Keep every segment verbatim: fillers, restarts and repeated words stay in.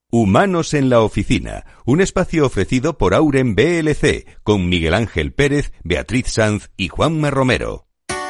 Humanos en la Oficina, un espacio ofrecido por Auren B L C, con Miguel Ángel Pérez, Beatriz Sanz y Juanma Romero.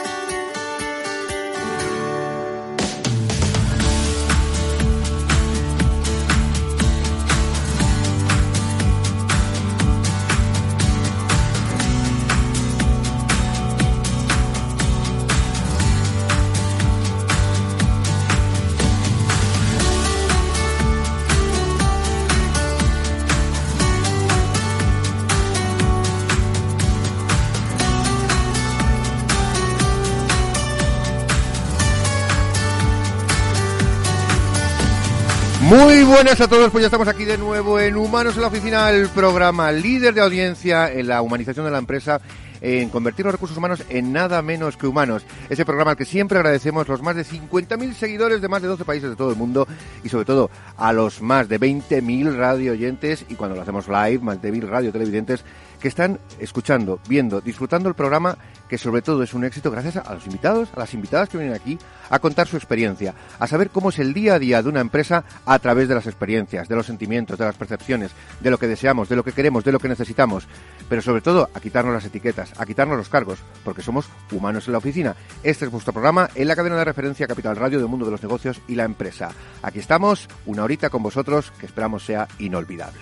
Muy buenas a todos, pues ya estamos aquí de nuevo en Humanos en la Oficina, el programa líder de audiencia en la humanización de la empresa, en convertir los recursos humanos en nada menos que humanos. Ese programa al que siempre agradecemos los más de cincuenta mil seguidores de más de doce países de todo el mundo y sobre todo a los más de veinte mil radio oyentes y cuando lo hacemos live, más de mil radio televidentes que están escuchando, viendo, disfrutando el programa, que sobre todo es un éxito gracias a los invitados, a las invitadas que vienen aquí a contar su experiencia, a saber cómo es el día a día de una empresa a través de las experiencias, de los sentimientos, de las percepciones, de lo que deseamos, de lo que queremos, de lo que necesitamos, pero sobre todo a quitarnos las etiquetas, a quitarnos los cargos, porque somos humanos en la oficina. Este es vuestro programa en la cadena de referencia Capital Radio del mundo de los negocios y la empresa. Aquí estamos, una horita con vosotros que esperamos sea inolvidable.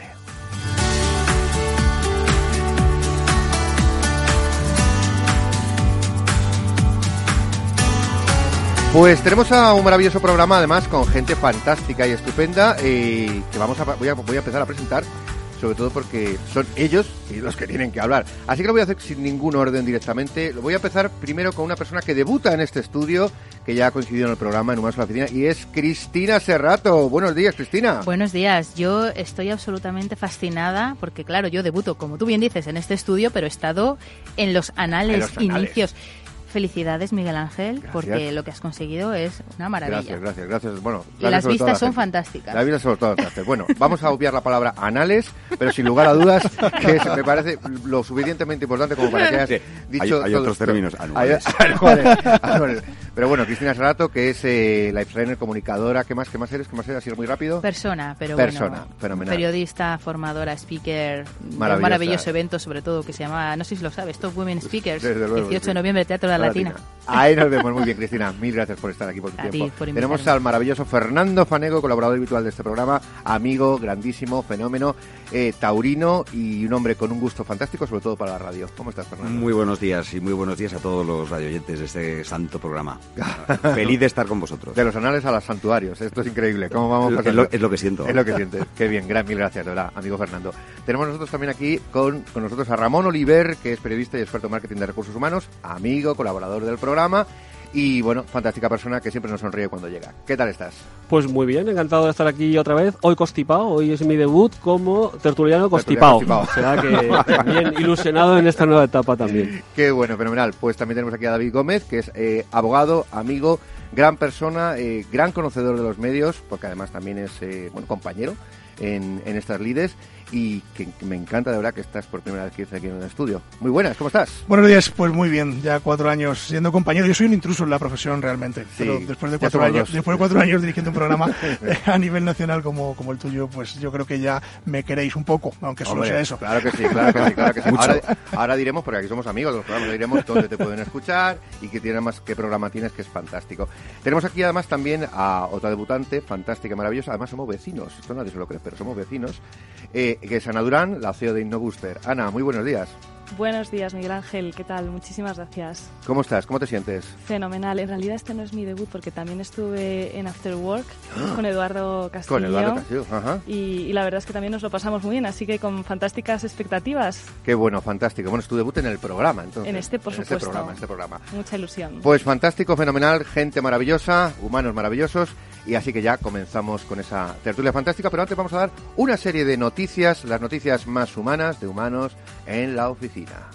Pues tenemos a un maravilloso programa, además, con gente fantástica y estupenda, eh, que vamos a, voy a, voy a empezar a presentar, sobre todo porque son ellos los que tienen que hablar. Así que lo voy a hacer sin ningún orden directamente. Lo voy a empezar primero con una persona que debuta en este estudio, que ya ha coincidido en el programa en Humanos en la Oficina, y es Cristina Serrato. Buenos días, Cristina. Buenos días. Yo estoy absolutamente fascinada, porque claro, yo debuto, como tú bien dices, en este estudio, pero he estado en los anales, en los anales. inicios. Felicidades, Miguel Ángel, gracias. Porque lo que has conseguido es una maravilla. Gracias, gracias, gracias. Bueno, y las vistas son fantásticas. Las vistas sobre todo fantásticas. Bueno, vamos a obviar la palabra anales, pero sin lugar a dudas, que es, me parece lo suficientemente importante como para que hayas sí, dicho... Hay, hay otros términos, anuales. anuales, anuales. Pero bueno, Cristina Serrato, que es eh, life trainer, comunicadora, ¿qué más, qué más eres? ¿Qué más eres? Así muy rápido. Persona, pero Persona, bueno, fenomenal. Periodista, formadora, speaker, un maravilloso evento sobre todo que se llama, no sé si lo sabes, Top Women Speakers, luego, dieciocho sí. de noviembre, Teatro de la Latina. Latina. Ahí nos vemos muy bien, Cristina. Mil gracias por estar aquí por tu A tiempo. Ti, por Tenemos al maravilloso Fernando Fanego, colaborador habitual de este programa, amigo, grandísimo, fenómeno, eh, taurino y un hombre con un gusto fantástico, sobre todo para la radio. ¿Cómo estás, Fernando? Muy buenos días y muy buenos días a todos los radioyentes de este santo programa. Feliz de estar con vosotros. De los anales a los santuarios. Esto es increíble. ¿Cómo vamos es, lo, es lo que siento. Es lo que sientes. Qué bien. Gran, mil gracias, de verdad, amigo Fernando. Tenemos nosotros también aquí con, con nosotros a Ramón Oliver, que es periodista y experto en marketing de recursos humanos, amigo, colaborador del programa. Y bueno, fantástica persona que siempre nos sonríe cuando llega. ¿Qué tal estás? Pues muy bien, encantado de estar aquí otra vez. Hoy constipado, hoy es mi debut como tertuliano constipado. O sea que también ilusionado en esta nueva etapa también. Qué bueno, fenomenal. Pues también tenemos aquí a David Gómez, que es eh, abogado, amigo, gran persona, eh, gran conocedor de los medios, porque además también es eh, bueno compañero en, en estas lides. Y que, que me encanta de verdad que estás por primera vez que estás aquí en el estudio. Muy buenas, ¿cómo estás? Buenos días, pues muy bien, ya cuatro años siendo compañero. Yo soy un intruso en la profesión realmente, sí, pero después de cuatro años, después de cuatro años dirigiendo un programa a nivel nacional como, como el tuyo, pues yo creo que ya me queréis un poco, aunque solo Hombre, sea eso. Claro que sí, claro que sí, claro que sí. Ahora, ahora diremos, porque aquí somos amigos de los programas, diremos dónde te pueden escuchar y qué tiene más, qué programa tienes, que es fantástico. Tenemos aquí además también a otra debutante, fantástica, maravillosa, además somos vecinos, esto nadie se lo cree, pero somos vecinos, eh, que es Ana Durán, la C E O de InnoBooster. Ana, muy buenos días. Buenos días, Miguel Ángel. ¿Qué tal? Muchísimas gracias. ¿Cómo estás? ¿Cómo te sientes? Fenomenal. En realidad este no es mi debut porque también estuve en After Work con Eduardo Castillo. Con Eduardo Castillo, ajá. Y, y la verdad es que también nos lo pasamos muy bien, así que con fantásticas expectativas. Qué bueno, fantástico. Bueno, es tu debut en el programa, entonces. En este, por en supuesto. Este programa, este programa. Mucha ilusión. Pues fantástico, fenomenal, gente maravillosa, humanos maravillosos. Y así que ya comenzamos con esa tertulia fantástica, pero antes vamos a dar una serie de noticias, las noticias más humanas de Humanos en la Oficina.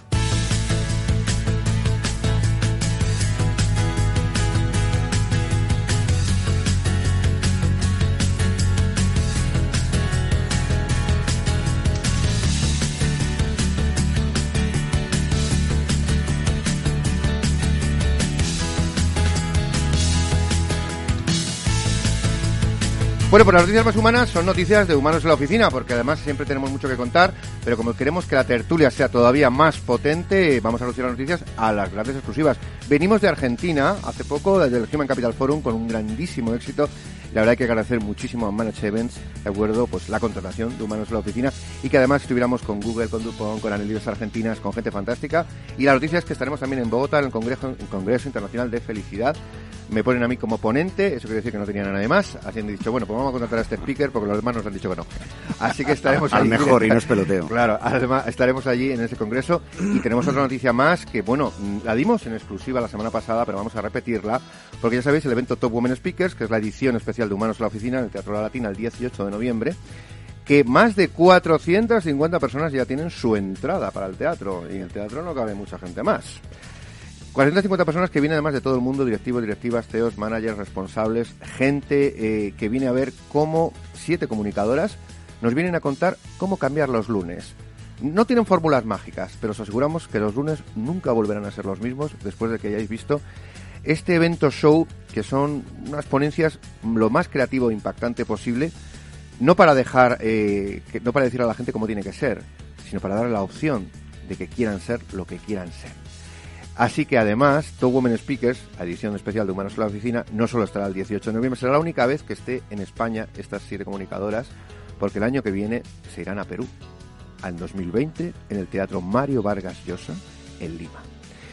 Bueno, pues las noticias más humanas son noticias de Humanos en la Oficina, porque además siempre tenemos mucho que contar, pero como queremos que la tertulia sea todavía más potente, vamos a reducir las noticias a las grandes exclusivas. Venimos de Argentina hace poco, desde el Human Capital Forum, con un grandísimo éxito. La verdad hay que agradecer muchísimo a Manage Events, de acuerdo, pues la contratación de Humanos en la Oficina, y que además estuviéramos con Google, con Dupont, con Anelídeos Argentinas, con gente fantástica. Y la noticia es que estaremos también en Bogotá, en el Congreso, en el Congreso Internacional de Felicidad. Me ponen a mí como ponente, eso quiere decir que no tenían a nadie más, así han dicho, bueno, pues vamos a contratar a este speaker porque los demás nos han dicho que no. Así que estaremos al allí. mejor y no es peloteo. Claro, además estaremos allí en ese congreso y tenemos otra noticia más que, bueno, la dimos en exclusiva la semana pasada, pero vamos a repetirla, porque ya sabéis, el evento Top Women Speakers, que es la edición especial de Humanos en la Oficina, en el Teatro La Latina, el dieciocho de noviembre, que más de cuatrocientas cincuenta personas ya tienen su entrada para el teatro, y en el teatro no cabe mucha gente más. cuatrocientas cincuenta personas que vienen además de todo el mundo, directivos, directivas, C E Os, managers, responsables, gente eh, que viene a ver cómo siete comunicadoras nos vienen a contar cómo cambiar los lunes. No tienen fórmulas mágicas, pero os aseguramos que los lunes nunca volverán a ser los mismos después de que hayáis visto este evento show, que son unas ponencias lo más creativo e impactante posible, no para dejar, eh, que, no para decir a la gente cómo tiene que ser, sino para darle la opción de que quieran ser lo que quieran ser. Así que además, Top Women Speakers, edición especial de Humanos en la Oficina, no solo estará el dieciocho de noviembre, será la única vez que esté en España estas siete comunicadoras, porque el año que viene se irán a Perú, en dos mil veinte, en el Teatro Mario Vargas Llosa, en Lima.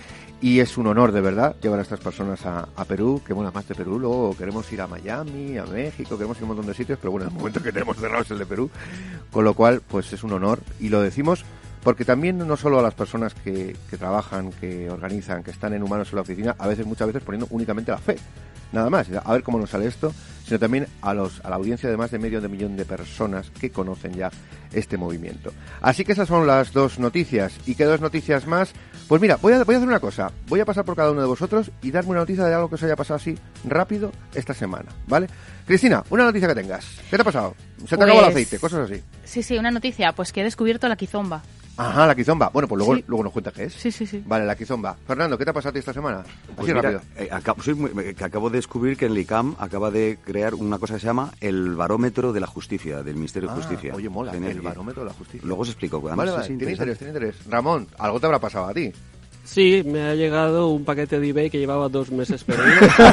Y es un honor, de verdad, llevar a estas personas a, a Perú, que bueno, más de Perú, luego queremos ir a Miami, a México, queremos ir a un montón de sitios, pero bueno, en el momento que tenemos cerrado es el de Perú, con lo cual, pues es un honor, y lo decimos porque también no solo a las personas que, que trabajan, que organizan, que están en Humanos en la Oficina, a veces, muchas veces poniendo únicamente la fe, nada más, a ver cómo nos sale esto, sino también a los a la audiencia de más de medio de millón de personas que conocen ya este movimiento. Así que esas son las dos noticias. ¿Y qué dos noticias más? Pues mira, voy a, voy a hacer una cosa, voy a pasar por cada uno de vosotros y darme una noticia de algo que os haya pasado así rápido esta semana, ¿vale? Cristina, una noticia que tengas. ¿Qué te ha pasado? Se te pues, acabó el aceite, cosas así. Sí, sí, una noticia, pues que he descubierto la quizomba. Ajá, la quizomba. Bueno, pues luego, sí. luego nos cuenta qué es. Sí, sí, sí. Vale, la quizomba. Fernando, ¿qué te ha pasado a ti esta semana? Así pues mira, rápido. Eh, acabo, soy muy, que acabo de descubrir que el I C A M acaba de crear una cosa que se llama el barómetro de la justicia, del Ministerio ah, de Justicia. Oye, mola, Tiene, el barómetro de la justicia. Luego os explico. Vale, vale, tiene interés, tiene interés. Ramón, algo te habrá pasado a ti. Sí, me ha llegado un paquete de eBay que llevaba dos meses perdido.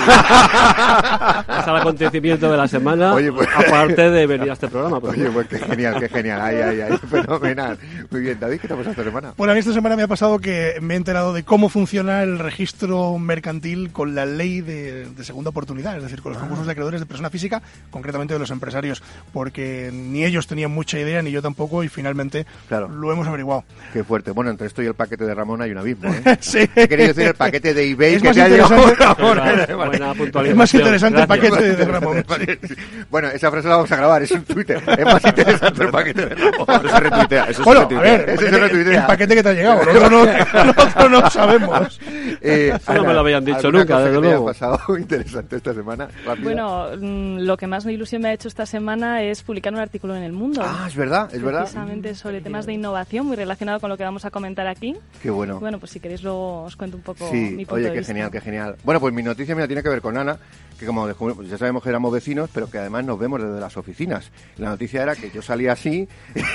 Es el acontecimiento de la semana, Oye, pues... aparte de venir a este programa. Pues. Oye, pues qué genial, qué genial. Ay, ay, ay, fenomenal. Muy bien, David, ¿qué te ha pasado esta semana? Bueno, a mí esta semana me ha pasado que me he enterado de cómo funciona el registro mercantil con la ley de, de segunda oportunidad, es decir, con los concursos de acreedores de persona física, concretamente de los empresarios, porque ni ellos tenían mucha idea, ni yo tampoco, y finalmente claro. lo hemos averiguado. Qué fuerte. Bueno, entre esto y el paquete de Ramón hay un abismo, ¿eh? Sí. He querido decir el paquete de eBay es que más te ha llegado Ramón. Buena puntualización. Es más interesante Gracias. el paquete de Ramón. Bueno, esa frase la vamos a grabar, es un Twitter. Es más interesante el paquete de Ramón. Eso se retuitea. Eso bueno, se retuitea. a ver, Ese se retuitea. el paquete que te ha llegado, nosotros no, nosotros no sabemos. Eh, Eso no me lo habían dicho ¿alguna nunca, cosa desde que te haya luego. pasado interesante esta semana? Rápida. Bueno, mm, lo que más me ilusión me ha hecho esta semana es publicar un artículo en El Mundo. Ah, es verdad, es verdad. Precisamente sobre temas de innovación, muy relacionado con lo que vamos a comentar aquí. Qué bueno. Bueno, pues si queréis luego os cuento un poco Sí, mi punto oye, de qué vista. genial, qué genial. Bueno, pues mi noticia mira, tiene que ver con Ana, que como descubrimos, ya sabemos que éramos vecinos, pero que además nos vemos desde las oficinas. La noticia era que yo salía así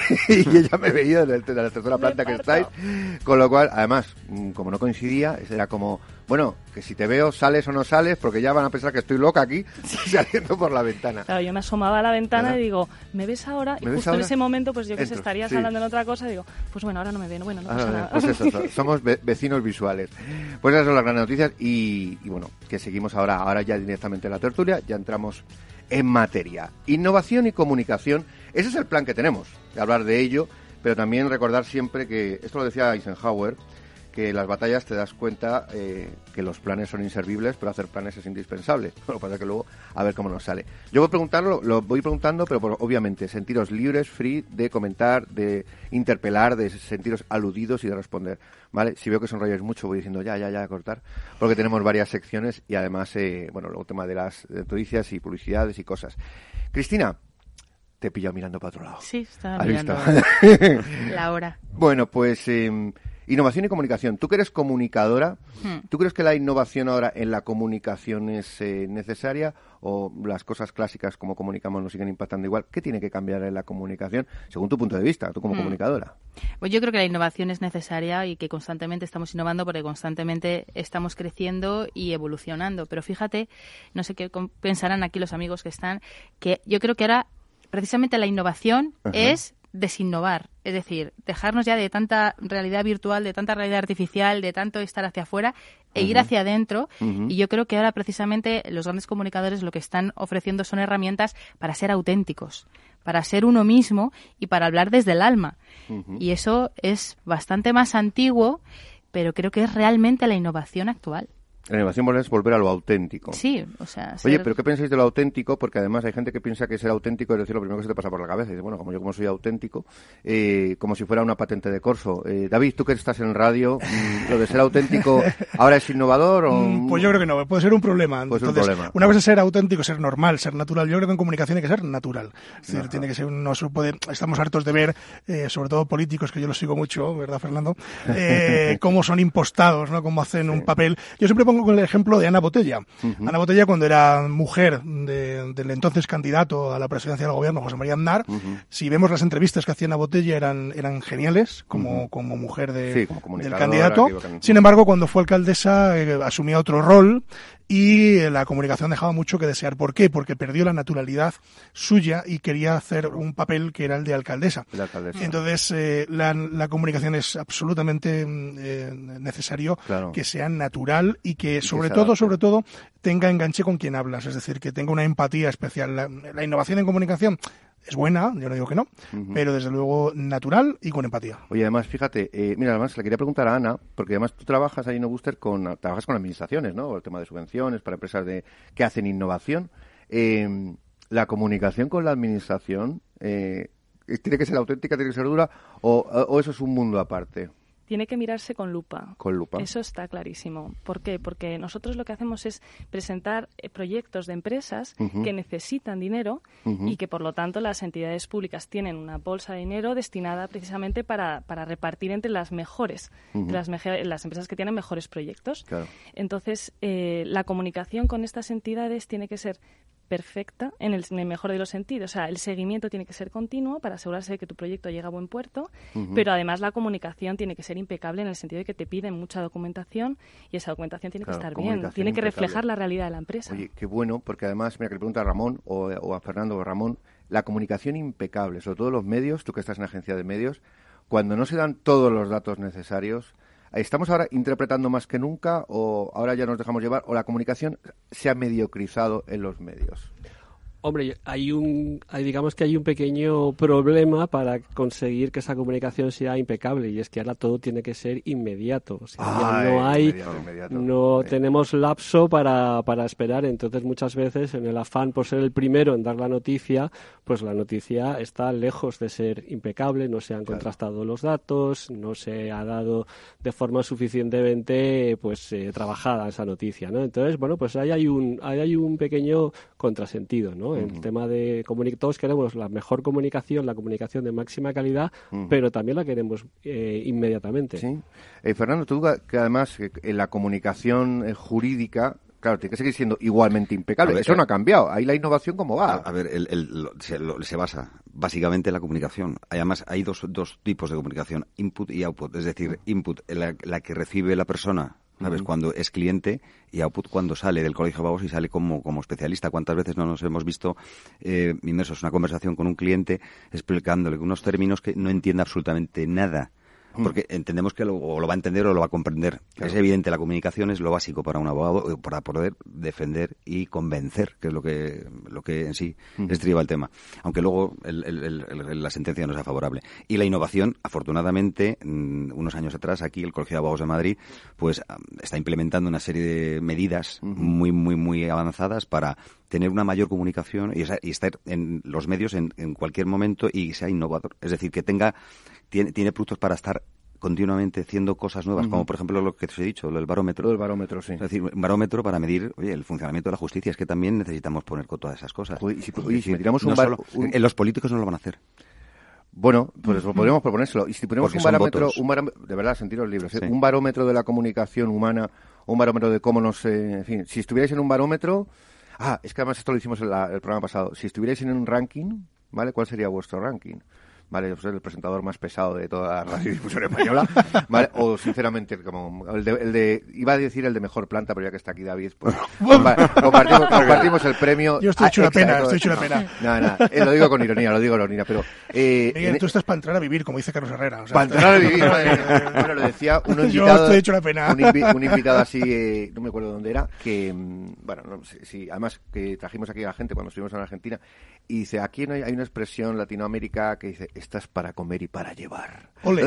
y ella me veía desde la tercera planta que estáis, con lo cual, además, como no coincidía, era como, bueno, que si te veo sales o no sales, porque ya van a pensar que estoy loca aquí, saliendo por la ventana. Claro, yo me asomaba a la ventana ¿verdad? y digo, ¿me ves ahora? Y ¿Me ves justo ahora? en ese momento, pues yo que sé, Entro, estarías sí. hablando en otra cosa, digo, pues bueno, ahora no me ven, bueno, no Ah, pasa nada. pues eso, so- somos ve- vecinos visuales. Pues esas son las grandes noticias y, y bueno, que seguimos ahora, ahora ya directamente en la tertulia, ya entramos en materia. Innovación y comunicación, ese es el plan que tenemos, de hablar de ello, pero también recordar siempre que, esto lo decía Eisenhower, que en las batallas te das cuenta eh, que los planes son inservibles, pero hacer planes es indispensable. Lo que pasa es que luego a ver cómo nos sale. Yo voy preguntarlo, lo voy preguntando, pero por, obviamente sentiros libres, free de comentar, de interpelar, de sentiros aludidos y de responder, ¿vale? Si veo que sonrolláis mucho voy diciendo ya, ya, ya, a cortar, porque tenemos varias secciones y además, eh, bueno, luego tema de las noticias y publicidades y cosas. Cristina, te he pillado mirando para otro lado. Sí, estaba ¿Has mirando visto? la hora. Bueno, pues... Eh, Innovación y comunicación. Tú que eres comunicadora, hmm. ¿tú crees que la innovación ahora en la comunicación es eh, necesaria o las cosas clásicas como comunicamos nos siguen impactando igual? ¿Qué tiene que cambiar en la comunicación según tu punto de vista, tú como hmm. comunicadora? Pues yo creo que la innovación es necesaria y que constantemente estamos innovando porque constantemente estamos creciendo y evolucionando. Pero fíjate, no sé qué pensarán aquí los amigos que están, que yo creo que ahora precisamente la innovación Ajá. es desinnovar, es decir, dejarnos ya de tanta realidad virtual, de tanta realidad artificial, de tanto estar hacia afuera e uh-huh. ir hacia adentro. Uh-huh. Y yo creo que ahora precisamente los grandes comunicadores lo que están ofreciendo son herramientas para ser auténticos, para ser uno mismo y para hablar desde el alma. Uh-huh. Y eso es bastante más antiguo, pero creo que es realmente la innovación actual. La innovación es volver a lo auténtico. Sí, o sea... Ser... Oye, ¿pero qué pensáis de lo auténtico? Porque además hay gente que piensa que ser auténtico es decir lo primero que se te pasa por la cabeza. Y dice, bueno, como yo como soy auténtico, eh, como si fuera una patente de corso. Eh, David, tú que estás en radio, ¿lo de ser auténtico ahora es innovador o...? Mm, pues yo creo que no, puede ser un problema. Puede Entonces, ser un problema. Una cosa es ser auténtico, ser normal, ser natural. Yo creo que en comunicación hay que ser natural. Es decir, no. tiene que ser, no se puede... Estamos hartos de ver, eh, sobre todo políticos, que yo los sigo mucho, ¿verdad, Fernando? Eh, cómo son impostados, ¿no? Cómo hacen sí. un papel. Yo siempre pongo con el ejemplo de Ana Botella. Uh-huh. Ana Botella, cuando era mujer de, del entonces candidato a la presidencia del gobierno, José María Aznar, uh-huh. si vemos las entrevistas que hacía Ana Botella eran, eran geniales como, uh-huh. como mujer de, sí, como del candidato. Sin embargo, cuando fue alcaldesa eh, asumía otro rol y la comunicación dejaba mucho que desear. ¿Por qué? Porque perdió la naturalidad suya y quería hacer un papel que era el de alcaldesa. La alcaldesa. Entonces, eh, la, la comunicación es absolutamente eh, necesario claro. que sea natural y que, y sobre que todo, sobre todo, tenga enganche con quien hablas. Es decir, que tenga una empatía especial. La, la innovación en comunicación es buena, yo no digo que no, uh-huh. pero desde luego natural y con empatía. Oye, además, fíjate, eh, mira, además le quería preguntar a Ana, porque además tú trabajas ahí en InnoBooster con, trabajas con administraciones, ¿no? El tema de subvenciones para empresas de que hacen innovación. Eh, la comunicación con la administración, eh, ¿tiene que ser auténtica, tiene que ser dura, o, o eso es un mundo aparte? Tiene que mirarse con lupa. Con lupa. Eso está clarísimo. ¿Por qué? Porque nosotros lo que hacemos es presentar eh, proyectos de empresas uh-huh. que necesitan dinero uh-huh. y que, por lo tanto, las entidades públicas tienen una bolsa de dinero destinada precisamente para, para repartir entre las mejores, uh-huh. las, meje- las empresas que tienen mejores proyectos. Claro. Entonces, eh, la comunicación con estas entidades tiene que ser perfecta en el, en el mejor de los sentidos. O sea, el seguimiento tiene que ser continuo para asegurarse de que tu proyecto llega a buen puerto, uh-huh. pero además la comunicación tiene que ser impecable en el sentido de que te piden mucha documentación y esa documentación tiene claro, que estar bien, tiene que reflejar la realidad de la empresa. Oye, qué bueno, porque además, mira, que le pregunta a Ramón o, o a Fernando o a Ramón, la comunicación impecable, sobre todo los medios, tú que estás en agencia de medios, cuando no se dan todos los datos necesarios, ¿estamos ahora interpretando más que nunca o ahora ya nos dejamos llevar o la comunicación se ha mediocrizado en los medios? Hombre, hay un, hay, digamos que hay un pequeño problema para conseguir que esa comunicación sea impecable y es que ahora todo tiene que ser inmediato. O sea, Ay, ya no hay, inmediato, inmediato. no sí. tenemos lapso para, para esperar. Entonces, muchas veces, en el afán por ser el primero en dar la noticia, pues la noticia está lejos de ser impecable, no se han claro. contrastado los datos, no se ha dado de forma suficientemente, pues, eh, trabajada esa noticia, ¿no? Entonces, bueno, pues ahí hay un, ahí hay un pequeño contrasentido, ¿no? El uh-huh. tema de comunicación, todos queremos la mejor comunicación, la comunicación de máxima calidad, uh-huh. pero también la queremos eh, inmediatamente. Sí. Eh, Fernando, tú que además eh, en la comunicación eh, jurídica, claro, tiene que seguir siendo igualmente impecable. Ver, Eso no ha cambiado. Ahí la innovación, ¿cómo va? A, a ver, el, el, lo, se, lo, se basa básicamente en la comunicación. Además, hay dos, dos tipos de comunicación, input y output. Es decir, input, la, la que recibe la persona, ¿sabes? Uh-huh. Cuando es cliente, y output cuando sale del colegio de abogados y sale como, como especialista. ¿Cuántas veces no nos hemos visto eh, inmersos en una conversación con un cliente explicándole unos términos que no entiende absolutamente nada? Porque entendemos que lo, o lo va a entender o lo va a comprender. Claro. Es evidente, la comunicación es lo básico para un abogado, para poder defender y convencer, que es lo que lo que en sí uh-huh. estriba el tema. Aunque luego el, el, el, el, la sentencia no sea favorable. Y la innovación, afortunadamente, unos años atrás, aquí el Colegio de Abogados de Madrid, pues está implementando una serie de medidas uh-huh. muy, muy, muy avanzadas para tener una mayor comunicación y, y estar en los medios en, en cualquier momento y sea innovador. Es decir, que tenga tiene, tiene productos para estar continuamente haciendo cosas nuevas, uh-huh. como por ejemplo lo que te he dicho, lo del barómetro. Lo del barómetro, sí. Es decir, un barómetro para medir, oye, el funcionamiento de la justicia. Es que también necesitamos poner con todas esas cosas. Oye, y si, oye, si tiramos un no bar... solo, un... Los políticos no lo van a hacer. Bueno, pues eso podríamos proponérselo. Y si ponemos un barómetro, un barómetro, de verdad, sentiros libres, ¿eh? Sí. Un barómetro de la comunicación humana, un barómetro de cómo nos... Eh, en fin, si estuvierais en un barómetro... Ah, es que además esto lo hicimos en la, el programa pasado. Si estuvierais en un ranking, ¿vale? ¿Cuál sería vuestro ranking? Vale, yo soy el presentador más pesado de toda la radiodifusión española, ¿vale? O sinceramente, como el de, el de, iba a decir el de mejor planta, pero ya que está aquí David, pues compartimos, compartimos el premio. Yo estoy hecho una pena, estoy hecho una pena. No, no, eh, lo digo con ironía, lo digo con ironía, pero... Eh, Miguel, tú estás para entrar a vivir, como dice Carlos Herrera. O sea, para entrar a vivir, bueno, lo decía un invitado... Yo estoy hecho una pena. Un, invi, un invitado así, eh, no me acuerdo dónde era, que, bueno, no sé, sí, además que trajimos aquí a la gente cuando estuvimos en Argentina, y dice, aquí no hay, hay una expresión Latinoamérica que dice, estás para comer y para llevar. Ole.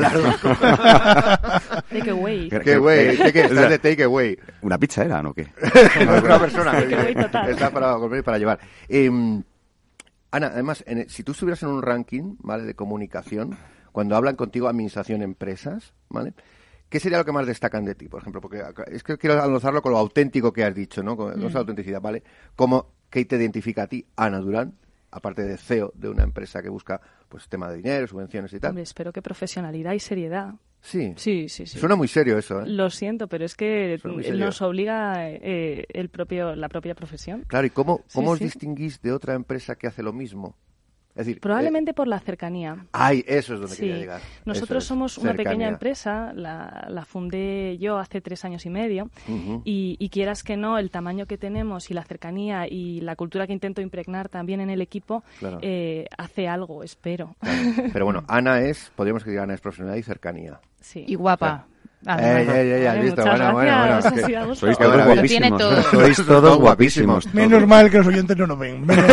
Take away. Take away. Estás de take away. ¿Una pizza era, no qué? No, es una persona que total. está para comer y para llevar. Eh, Ana, además, en, si tú estuvieras en un ranking, ¿vale?, de comunicación, cuando hablan contigo administración, empresas, ¿vale?, ¿qué sería lo que más destacan de ti, por ejemplo? Porque es que quiero alzarlo con lo auténtico que has dicho, ¿no? Con mm. esa autenticidad, ¿vale? ¿Cómo, qué te identifica a ti, Ana Durán, aparte de C E O de una empresa que busca pues tema de dinero, subvenciones y tal? Hombre, espero que profesionalidad y seriedad. Sí. Sí, sí, sí. Suena muy serio eso, ¿eh? Lo siento, pero es que nos obliga eh, el propio, la propia profesión. Claro, ¿y cómo, cómo sí, os sí. distinguís de otra empresa que hace lo mismo? Es decir, probablemente eh, por la cercanía. Ay, eso es donde sí. quería llegar. Nosotros es, somos una cercanía. pequeña empresa, la, la fundé yo hace tres años y medio, uh-huh. y, y quieras que no, el tamaño que tenemos y la cercanía y la cultura que intento impregnar también en el equipo, claro. eh, hace algo, espero. Claro. Pero bueno, Ana es, podríamos decir, Ana es profesionalidad y cercanía. Sí. Y guapa. Claro. Ah, eh, eh, eh, Ay, listo, muchas bueno, bueno, bueno, gracias, bueno. bueno, Sois todos guapísimos. Todo. Sois todos guapísimos. Menos mal que los oyentes no nos ven. Menos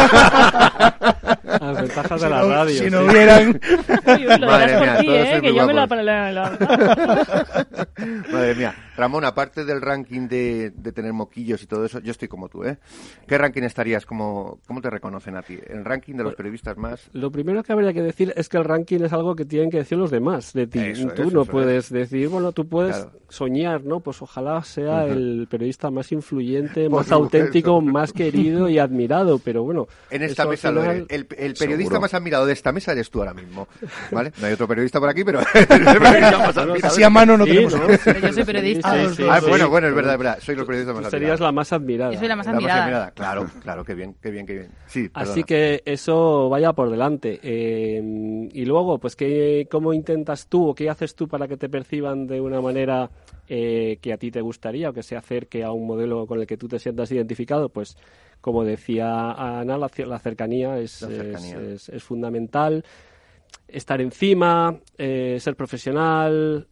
Las ventajas de la radio. Si no hubieran... Uy, uy, lo Madre por mía, ti, todos eh, sois que muy yo me lo... guapos. la- la- Madre mía. Ramón, aparte del ranking de, de tener moquillos y todo eso, yo estoy como tú, ¿eh? ¿Qué ranking estarías? Como, ¿Cómo te reconocen a ti? ¿El ranking de los periodistas más? Lo primero que habría que decir es que el ranking es algo que tienen que decir los demás de ti. Eso, tú eso, no eso puedes es. decir, bueno, tú puedes Claro. soñar, ¿no? Pues ojalá sea Ajá. el periodista más influyente, Por más supuesto. auténtico, más querido y admirado, pero bueno. En esta eso mesa al lo final- eres. El, el periodista Seguro. más admirado de esta mesa eres tú ahora mismo, ¿vale? No hay otro periodista por aquí, pero el periodista más admirado. Así a mano no Sí, tenemos... ¿no? Pero yo soy periodista. Sí, sí, sí, Ah, sí. bueno, bueno, es verdad, es verdad. Soy los periodistas más Tú admirados. serías la más admirada. Yo soy la más La más admirada. admirada. Claro, claro, qué bien, qué bien, qué bien. Sí, Así perdona. que eso vaya por delante. Eh, y luego, pues, ¿qué, ¿cómo intentas tú o qué haces tú para que te perciban de una manera eh, que a ti te gustaría o que se acerque a un modelo con el que tú te sientas identificado? Pues, como decía Ana, la, la cercanía, es, La cercanía. Es, es, es fundamental. Estar encima, eh, ser profesional,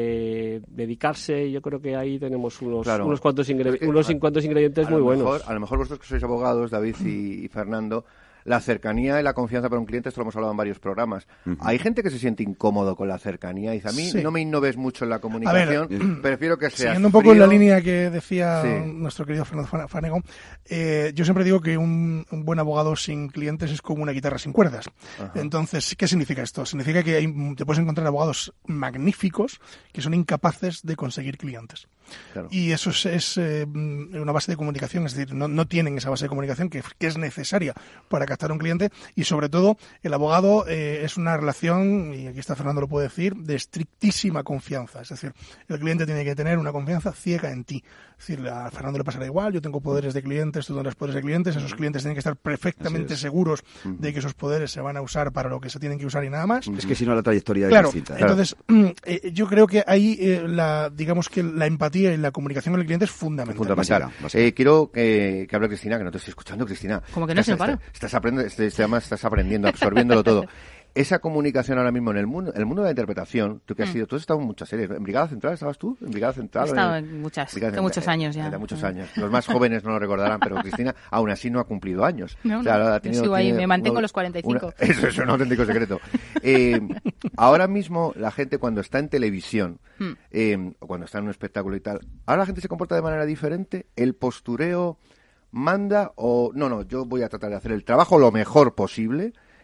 eh, dedicarse. Yo creo que ahí tenemos unos, Claro. unos, cuantos, ingre- Es que, unos a- cuantos ingredientes a muy lo buenos. mejor- a lo mejor vosotros que sois abogados, David y, y Fernando, la cercanía y la confianza para un cliente, esto lo hemos hablado en varios programas. Uh-huh. Hay gente que se siente incómodo con la cercanía y dice, a mí Sí. no me innoves mucho en la comunicación, prefiero que sea Siguiendo un poco en la línea que decía Sí. nuestro querido Fernando Fa- Fanego, eh, yo siempre digo que un, un buen abogado sin clientes es como una guitarra sin cuerdas. Ajá. Entonces, ¿qué significa esto? Significa que hay- te puedes encontrar abogados magníficos que son incapaces de conseguir clientes. Claro. Y eso es, es, eh, una base de comunicación, es decir, no, no tienen esa base de comunicación que, que es necesaria para captar un cliente y sobre todo el abogado eh, es una relación, y aquí está Fernando lo puede decir, de estrictísima confianza. Es decir, el cliente tiene que tener una confianza ciega en ti. Es decir, a Fernando le pasará igual, yo tengo poderes de clientes, tú tendrás poderes de clientes, esos clientes tienen que estar perfectamente seguros de que esos poderes se van a usar para lo que se tienen que usar y nada más. Es que si no la trayectoria Claro, es distinta. entonces eh, yo creo que ahí eh, la, digamos que la empatía y la comunicación con el cliente es fundamental. Fundamental. Básica, básica. Eh, quiero que, que hable Cristina, que no te estoy escuchando, Cristina. Como que no se estás, para. Estás, estás aprendiendo, estás, además estás aprendiendo, absorbiéndolo todo. Esa comunicación ahora mismo en el mundo, el mundo de la interpretación, tú que has Mm. sido, tú has estado en muchas series. ¿En Brigada Central estabas tú? ¿En Brigada Central? He estado en muchas, Brigada hace muchos Central, años ya. eh, De muchos Mm. años. Los más jóvenes no lo recordarán, pero Cristina aún así no ha cumplido años. No, O sea, no, ha yo tenido- sigo ahí, tiene me mantengo una- los cuarenta y cinco. una- eso es un auténtico secreto. Eh, ahora mismo la gente cuando está en televisión Hmm. eh, o cuando está en un espectáculo y tal, ahora la gente se comporta de manera diferente. El postureo manda o no, no, yo voy a tratar de hacer el trabajo lo mejor posible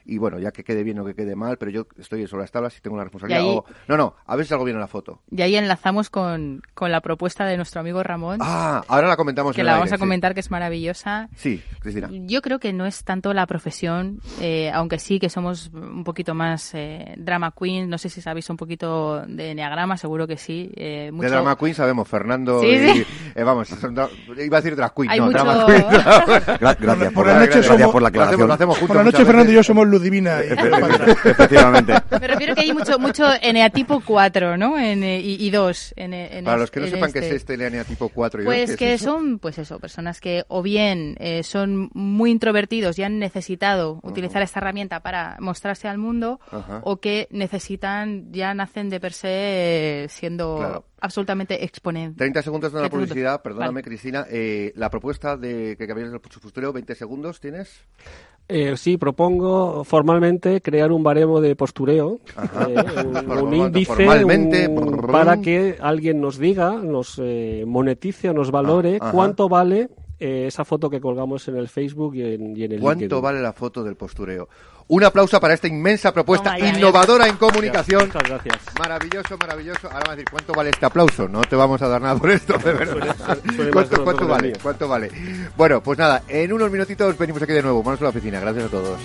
y bueno, ya que quede bien o que quede mal, pero yo estoy sobre las tablas y tengo una responsabilidad. Ahí, o, no, no, a ver si salgo bien en la foto. Y ahí enlazamos con, con la propuesta de nuestro amigo Ramón. Ah, ahora la comentamos que en la el vamos aire, a comentar, sí. que es maravillosa. Sí, Cristina. Yo creo que no es tanto la profesión, eh, aunque sí que somos un poquito más eh, drama queen. No sé si sabéis un poquito de enneagrama, seguro que sí. Eh, mucho... De drama queen sabemos, Fernando sí, y... Sí. Eh, vamos, son, iba a decir drag queen, Hay no, mucho... drama queen. Gracias por, por la noche somos, por la aclaración. Lo hacemos juntos. Por la noche Fernando y yo somos luz divina. Y... Efectivamente. Me refiero que hay mucho mucho eneatipo cuatro, ¿no? En, y, y dos. En, en Para es, los que no sepan este. qué es este eneatipo cuatro y Pues dos, que es son, pues eso, personas que o bien eh, son muy introvertidos y han necesitado uh-huh. utilizar esta herramienta para mostrarse al mundo, uh-huh. o que necesitan, ya nacen de per se eh, siendo claro. absolutamente exponentes. treinta segundos de la publicidad, perdóname, vale. Cristina. Eh, la propuesta de que cambies el postureo, veinte segundos, ¿tienes? Eh, sí, propongo formalmente crear un baremo de postureo, eh, un, un índice un, para que alguien nos diga, nos eh, monetice o nos valore ah, cuánto vale eh, esa foto que colgamos en el Facebook y en, y en el ¿Cuánto LinkedIn? Vale la foto del postureo? Un aplauso para esta inmensa propuesta oh, ya, innovadora ya. en comunicación. Muchas gracias. Maravilloso, maravilloso. Ahora vas a decir, ¿cuánto vale este aplauso? No te vamos a dar nada por esto, de verdad. Suele, suele ¿Cuánto, ¿cuánto vale? ¿Cuánto vale? Bueno, pues nada, en unos minutitos venimos aquí de nuevo. Vamos a la oficina. Gracias a todos.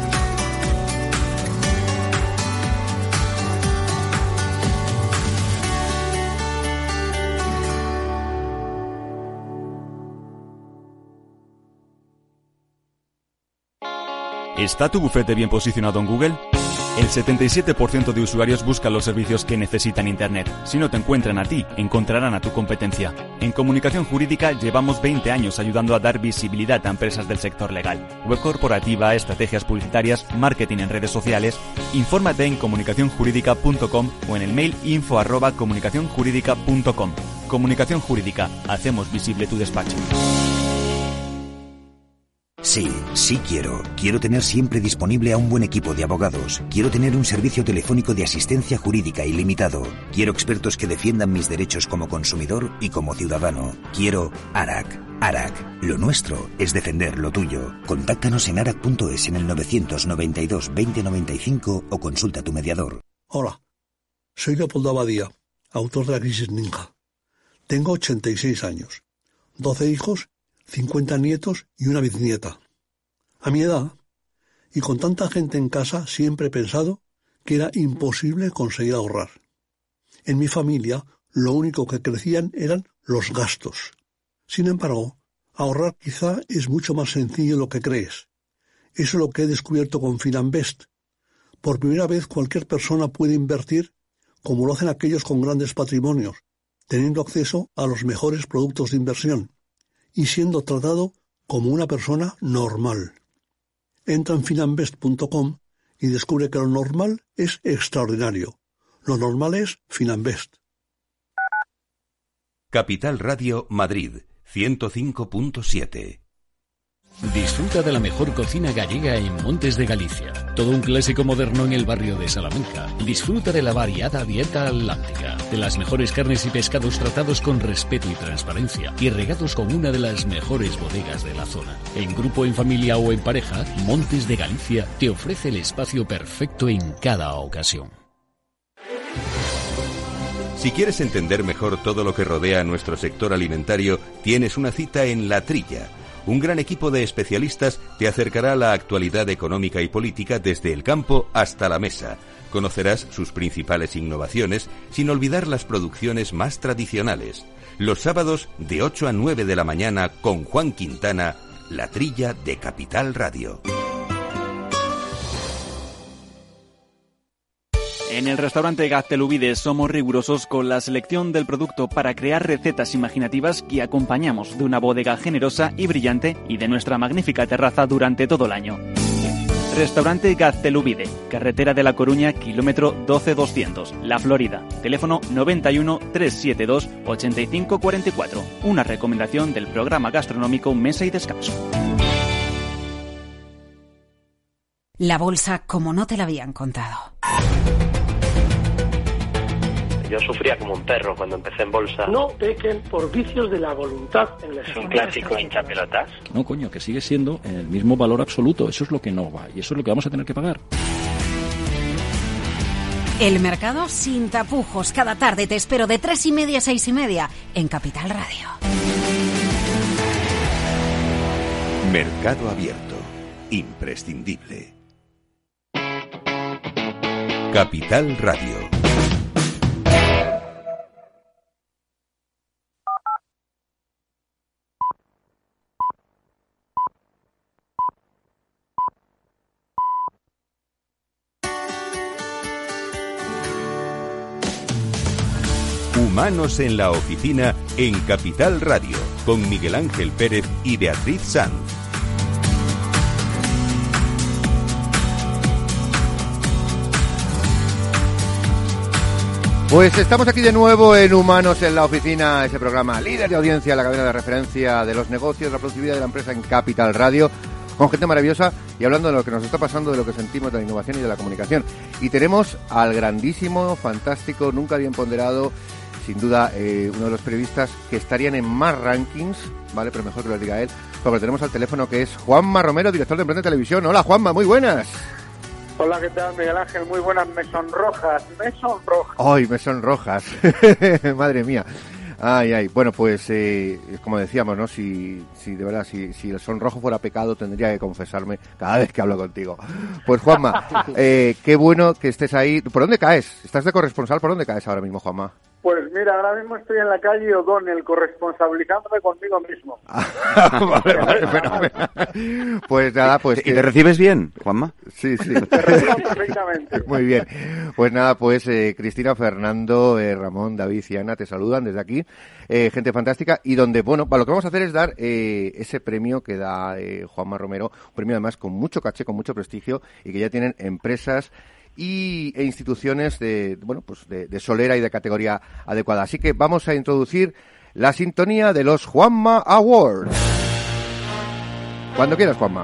¿Está tu bufete bien posicionado en Google? El setenta y siete por ciento de usuarios buscan los servicios que necesitan Internet. Si no te encuentran a ti, encontrarán a tu competencia. En Comunicación Jurídica llevamos veinte años ayudando a dar visibilidad a empresas del sector legal. Web corporativa, estrategias publicitarias, marketing en redes sociales. Infórmate en comunicación jurídica punto com o en el mail info arroba comunicación jurídica punto com. Comunicación Jurídica. Hacemos visible tu despacho. Sí, sí quiero. Quiero tener siempre disponible a un buen equipo de abogados. Quiero tener un servicio telefónico de asistencia jurídica ilimitado. Quiero expertos que defiendan mis derechos como consumidor y como ciudadano. Quiero ARAC. ARAC. Lo nuestro es defender lo tuyo. Contáctanos en arac punto es en el novecientos noventa y dos veinte noventa y cinco o consulta a tu mediador. Hola, soy Leopoldo Abadía, autor de La Crisis Ninja. Tengo ochenta y seis años, doce hijos, cincuenta nietos y una bisnieta. A mi edad, y con tanta gente en casa, siempre he pensado que era imposible conseguir ahorrar. En mi familia, lo único que crecían eran los gastos. Sin embargo, ahorrar quizá es mucho más sencillo de lo que crees. Eso es lo que he descubierto con Finanbest. Por primera vez cualquier persona puede invertir como lo hacen aquellos con grandes patrimonios, teniendo acceso a los mejores productos de inversión y siendo tratado como una persona normal. Entra en finanbest punto com y descubre que lo normal es extraordinario. Lo normal es Finanbest. Capital Radio Madrid, ciento cinco punto siete. Disfruta de la mejor cocina gallega en Montes de Galicia. Todo un clásico moderno en el barrio de Salamanca. Disfruta de la variada dieta atlántica, de las mejores carnes y pescados tratados con respeto y transparencia y regados con una de las mejores bodegas de la zona. En grupo, en familia o en pareja, Montes de Galicia te ofrece el espacio perfecto en cada ocasión. Si quieres entender mejor todo lo que rodea a nuestro sector alimentario, tienes una cita en La Trilla. Un gran equipo de especialistas te acercará a la actualidad económica y política desde el campo hasta la mesa. Conocerás sus principales innovaciones sin olvidar las producciones más tradicionales. Los sábados de ocho a nueve de la mañana con Juan Quintana, La Trilla de Capital Radio. En el restaurante Gaztelubides somos rigurosos con la selección del producto para crear recetas imaginativas que acompañamos de una bodega generosa y brillante y de nuestra magnífica terraza durante todo el año. Restaurante Gaztelubide, carretera de La Coruña, kilómetro doce doscientos, La Florida. Teléfono noventa y uno, trescientos setenta y dos, ochenta y cinco cuarenta y cuatro. Una recomendación del programa gastronómico Mesa y Descanso. La bolsa como no te la habían contado. Yo sufría como un perro cuando empecé en bolsa. No pequen por vicios de la voluntad. En la es un clásico hinchapelotas. No, coño, que sigue siendo el mismo valor absoluto. Eso es lo que no va y eso es lo que vamos a tener que pagar. El mercado sin tapujos. Cada tarde te espero de tres y media a seis y media en Capital Radio. Mercado Abierto. Imprescindible. Capital Radio. Humanos en la oficina en Capital Radio, con Miguel Ángel Pérez y Beatriz Sanz. Pues estamos aquí de nuevo en Humanos en la oficina, ese programa líder de audiencia, la cadena de referencia de los negocios, la productividad de la empresa en Capital Radio, con gente maravillosa y hablando de lo que nos está pasando, de lo que sentimos, de la innovación y de la comunicación. Y tenemos al grandísimo, fantástico, nunca bien ponderado, sin duda eh, uno de los periodistas que estarían en más rankings, ¿vale? Pero mejor que lo diga él, porque tenemos al teléfono que es Juanma Romero, director de Emprende Televisión. Hola Juanma, muy buenas. Hola, ¿qué tal, Miguel Ángel? Muy buenas, me sonrojas, me sonrojas. Ay, me sonrojas. Madre mía. Ay, ay. Bueno, pues, eh, como decíamos, ¿no? Si, si de verdad, si, si el sonrojo fuera pecado, tendría que confesarme cada vez que hablo contigo. Pues, Juanma, eh, qué bueno que estés ahí. ¿Por dónde caes? ¿Estás de corresponsal? ¿Por dónde caes ahora mismo, Juanma? Pues mira, ahora mismo estoy en la calle O'Donnell, corresponsabilizándome conmigo mismo. Vale, vale, pero, pues nada, pues... ¿Y que... te recibes bien, Juanma? Sí, sí. Te recibo perfectamente. Muy bien. Pues nada, pues eh, Cristina, Fernando, eh, Ramón, David y Ana te saludan desde aquí. Eh, gente fantástica. Y donde, bueno, para lo que vamos a hacer es dar eh, ese premio que da eh, Juanma Romero, un premio además con mucho caché, con mucho prestigio y que ya tienen empresas y e instituciones de bueno pues de, de solera y de categoría adecuada. Así que vamos a introducir la sintonía de los Juanma Awards. Cuando quieras, Juanma.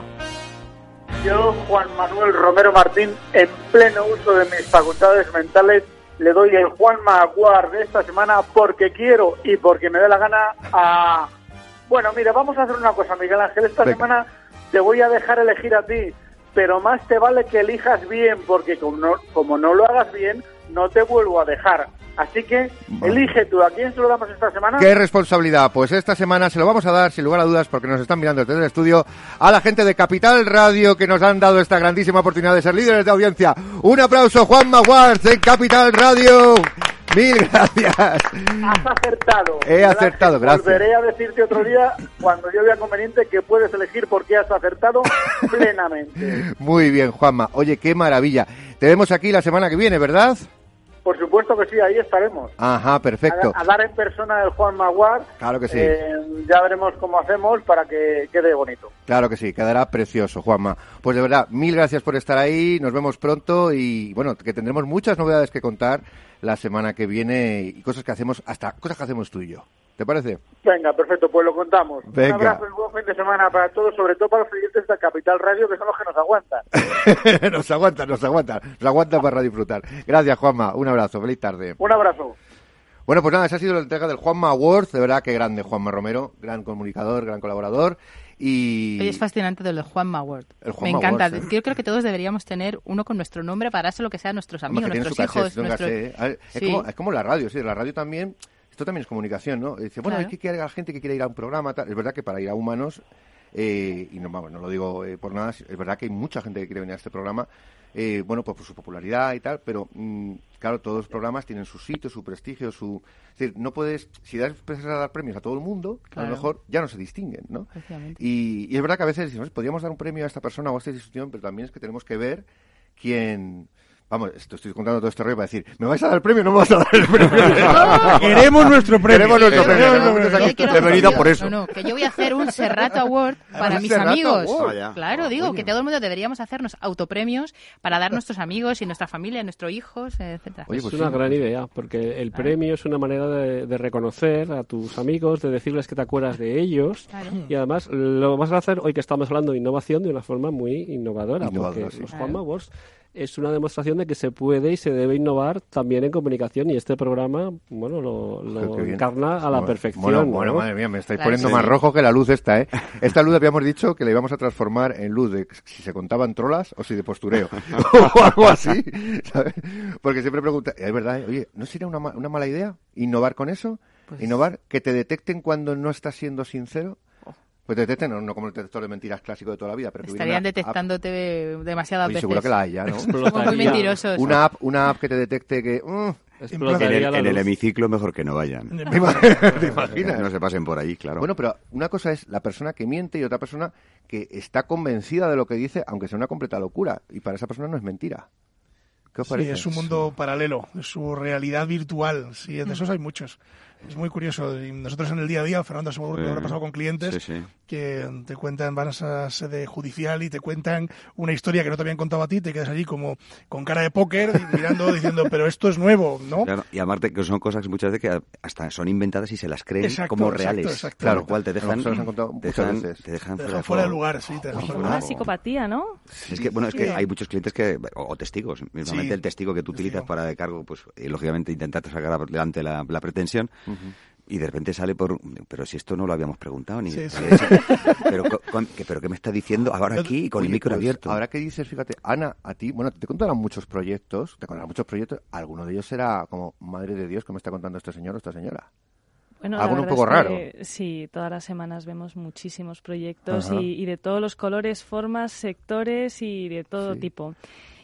Yo, Juan Manuel Romero Martín, en pleno uso de mis facultades mentales, le doy el Juanma Award de esta semana porque quiero y porque me da la gana a... Bueno, mira, vamos a hacer una cosa, Miguel Ángel. Esta Venga. semana te voy a dejar elegir a ti, pero más te vale que elijas bien, porque como no, como no lo hagas bien, no te vuelvo a dejar. Así que, vale. Elige tú. ¿A quién se lo damos esta semana? ¡Qué responsabilidad! Pues esta semana se lo vamos a dar, sin lugar a dudas, porque nos están mirando desde el estudio, a la gente de Capital Radio, que nos han dado esta grandísima oportunidad de ser líderes de audiencia. ¡Un aplauso, Juanma Awards en Capital Radio! ¡Mil gracias! Has acertado. He acertado, gracias. Volveré a decirte otro día, cuando yo vea conveniente, que puedes elegir porque has acertado plenamente. Muy bien, Juanma. Oye, qué maravilla. Te vemos aquí la semana que viene, ¿verdad? Por supuesto que sí, ahí estaremos. Ajá, perfecto. A, a dar en persona el Juanma Award. Claro que sí. Eh, ya veremos cómo hacemos para que quede bonito. Claro que sí, quedará precioso, Juanma. Pues de verdad, mil gracias por estar ahí, nos vemos pronto y bueno, que tendremos muchas novedades que contar la semana que viene y cosas que hacemos, hasta cosas que hacemos tú y yo. ¿Te parece? Venga, perfecto, pues lo contamos. Venga. Un abrazo y buen fin de semana para todos, sobre todo para los clientes de Capital Radio, que son los que nos aguantan. nos aguantan, nos aguantan, nos aguantan para disfrutar. Gracias, Juanma, un abrazo, feliz tarde. Un abrazo. Bueno, pues nada, esa ha sido la entrega del Juanma Award, de verdad que grande Juanma Romero, gran comunicador, gran colaborador. Y Oye, es fascinante de los Juanma Award. El Juanma Me encanta. Awards, ¿eh? Yo creo que todos deberíamos tener uno con nuestro nombre para hacer lo que sea a nuestros amigos, Además, nuestros caché, hijos. nuestro... Nuestro... es, sí. como, es como la radio, sí, la radio también. Esto también es comunicación, ¿no? Dice, bueno, Claro. hay que ir a la gente que quiere ir a un programa, tal. Es verdad que para ir a Humanos, eh, y no, vamos, no lo digo eh, por nada, es verdad que hay mucha gente que quiere venir a este programa, eh, bueno, pues por su popularidad y tal, pero mm, claro, todos los programas tienen su sitio, su prestigio, su... Es decir, no puedes, si das, empiezas a dar premios a todo el mundo, Claro. a lo mejor ya no se distinguen, ¿no? Efectivamente. Y, y es verdad que a veces decimos, podríamos dar un premio a esta persona o a esta institución, pero también es que tenemos que ver quién... Vamos, esto estoy contando todo este rollo para decir, ¿me vais a dar el premio o no me vas a dar el premio? Queremos nuestro premio. Queremos nuestro premio. Yo He venido por eso. No, no, que yo voy a hacer un Serrato Award para ¿Un mis Serrato amigos. Award? Ah, claro, digo, coño. que todo el mundo deberíamos hacernos autopremios para dar a nuestros amigos y nuestra familia, a nuestros hijos, etcétera. Oye, es pues una sí. gran idea, porque el premio es una manera de, de reconocer a tus amigos, de decirles que te acuerdas de ellos, Claro. y además lo vas a hacer hoy que estamos hablando de innovación de una forma muy innovadora, Innovadora, porque sí. los Claro. Juanma Awards es una demostración de que se puede y se debe innovar también en comunicación, y este programa, bueno, lo, lo encarna a la bueno, perfección. Bueno, ¿no? bueno, madre mía, me estáis Claro, poniendo sí. más rojo que la luz esta, ¿eh? Esta luz habíamos dicho que la íbamos a transformar en luz de si se contaban trolas o si de postureo, o algo así, ¿sabes? Porque siempre preguntan, es verdad, ¿eh? Oye, ¿no sería una, ma- una mala idea innovar con eso? Pues... Innovar, que te detecten cuando no estás siendo sincero. Pues te detecten, no, no como el detector de mentiras clásico de toda la vida, pero que estarían hubiera una detectándote app... demasiadas Oye, veces. seguro que la hay ya, ¿no? Somos muy mentirosos. Una app, una app que te detecte que... Uh, en el, en el hemiciclo mejor que no vayan. ¿Te imaginas? No se pasen por ahí, claro. Bueno, pero una cosa es la persona que miente y otra persona que está convencida de lo que dice, aunque sea una completa locura. Y para esa persona no es mentira. ¿Qué os parece? Sí, es un mundo sí. paralelo, es su realidad virtual. Sí, de esos hay muchos. Es muy curioso. Y nosotros en el día a día, Fernando, seguro que Sí. habrá pasado con clientes Sí, sí. que te cuentan, van a esa sede judicial y te cuentan una historia que no te habían contado a ti, te quedas allí como con cara de póker mirando, diciendo, pero esto es nuevo, ¿no? Claro, y aparte que son cosas muchas veces que hasta son inventadas y se las creen Exacto, como exacto, reales. exacto. Claro, lo cual te dejan, No, se los han contado te muchas dejan, veces. te dejan, Te fuera, dejan fuera de juego. lugar, sí. Te dejan fuera de Una lugar. psicopatía, ¿no? Es que, bueno, es que Sí. hay muchos clientes que, o, o testigos, mismamente Sí. el testigo que tú utilizas Testigo. para de cargo, pues, y, lógicamente intentar sacar adelante la, la pretensión, Uh-huh. y de repente sale por, pero si esto no lo habíamos preguntado, ni, Sí, sí. ni- si- pero, con- que, pero ¿qué me está diciendo ahora aquí con Oye, el micro pues, abierto? Ahora que dices, fíjate, Ana, a ti, bueno, te contarán muchos proyectos, te contarán muchos proyectos, alguno de ellos será como, madre de Dios, que me está contando este señor o esta señora. Bueno, Alguno la un poco verdad raro. es que, sí, todas las semanas vemos muchísimos proyectos Ajá. y, y de todos los colores, formas, sectores y de todo Sí. tipo.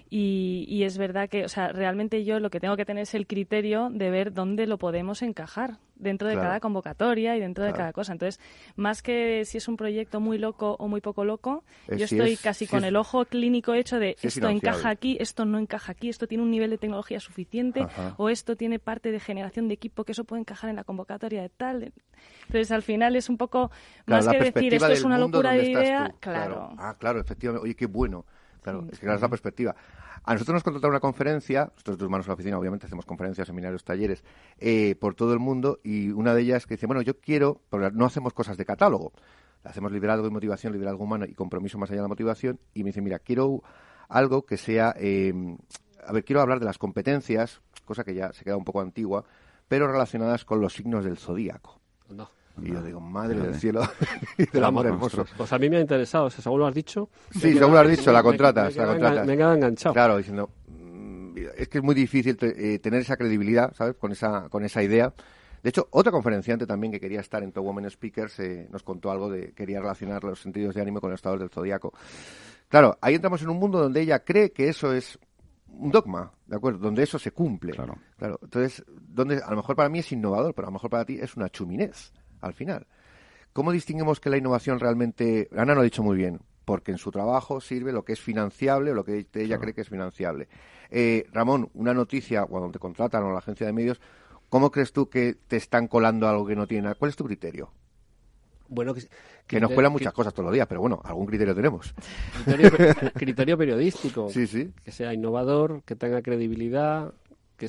Y, y es verdad que, o sea, realmente yo lo que tengo que tener es el criterio de ver dónde lo podemos encajar dentro de Claro. cada convocatoria y dentro de Claro. cada cosa. Entonces, más que si es un proyecto muy loco o muy poco loco, Eh, yo si estoy es- casi si con es- el ojo clínico hecho de si es esto encaja financiable. aquí, esto no encaja aquí, esto tiene un nivel de tecnología suficiente Ajá. o esto tiene parte de generación de equipo que eso puede encajar en la convocatoria de tal. Entonces, al final es un poco Claro, más la que decir perspectiva esto es del una mundo locura donde de estás idea, tú. claro. Ah, claro, efectivamente. Oye, qué bueno. Claro, Sí. es que claro, es la perspectiva. A nosotros nos contrataron una conferencia, nosotros tus manos en la oficina, obviamente hacemos conferencias, seminarios, talleres, eh, por todo el mundo, y una de ellas que dice, bueno, yo quiero, porque no hacemos cosas de catálogo, hacemos liderazgo y motivación, liderazgo humano y compromiso más allá de la motivación, y me dice, mira, quiero algo que sea, eh, a ver, quiero hablar de las competencias, cosa que ya se queda un poco antigua, pero relacionadas con los signos del zodíaco. No. Y yo digo, madre del cielo y del amor hermoso. Pues a mí me ha interesado, o sea, según lo has dicho. Sí, según lo has dicho, la contratas, me, me, la me, contratas. Me he quedado enganchado. Claro, diciendo, mm, es que es muy difícil te- eh, tener esa credibilidad, ¿sabes? Con esa, con esa idea. De hecho, otra conferenciante también que quería estar en Top Women Speakers eh, nos contó algo de, quería relacionar los sentidos de ánimo con los estados del zodiaco. Claro, ahí entramos en un mundo donde ella cree que eso es un dogma, ¿de acuerdo? Donde eso se cumple. Claro. Claro. Entonces, donde a lo mejor para mí es innovador, pero a lo mejor para ti es una chuminez, al final. ¿Cómo distinguimos que la innovación realmente... Ana lo ha dicho muy bien, porque en su trabajo sirve lo que es financiable o lo que ella Claro. cree que es financiable. Eh, Ramón, una noticia, cuando te contratan o la agencia de medios, ¿cómo crees tú que te están colando algo que no tiene nada? ¿Cuál es tu criterio? Bueno, que, Que nos cuelan muchas cosas todos los días, pero bueno, algún criterio tenemos. Criterio, criterio periodístico. Sí, sí. Que sea innovador, que tenga credibilidad, que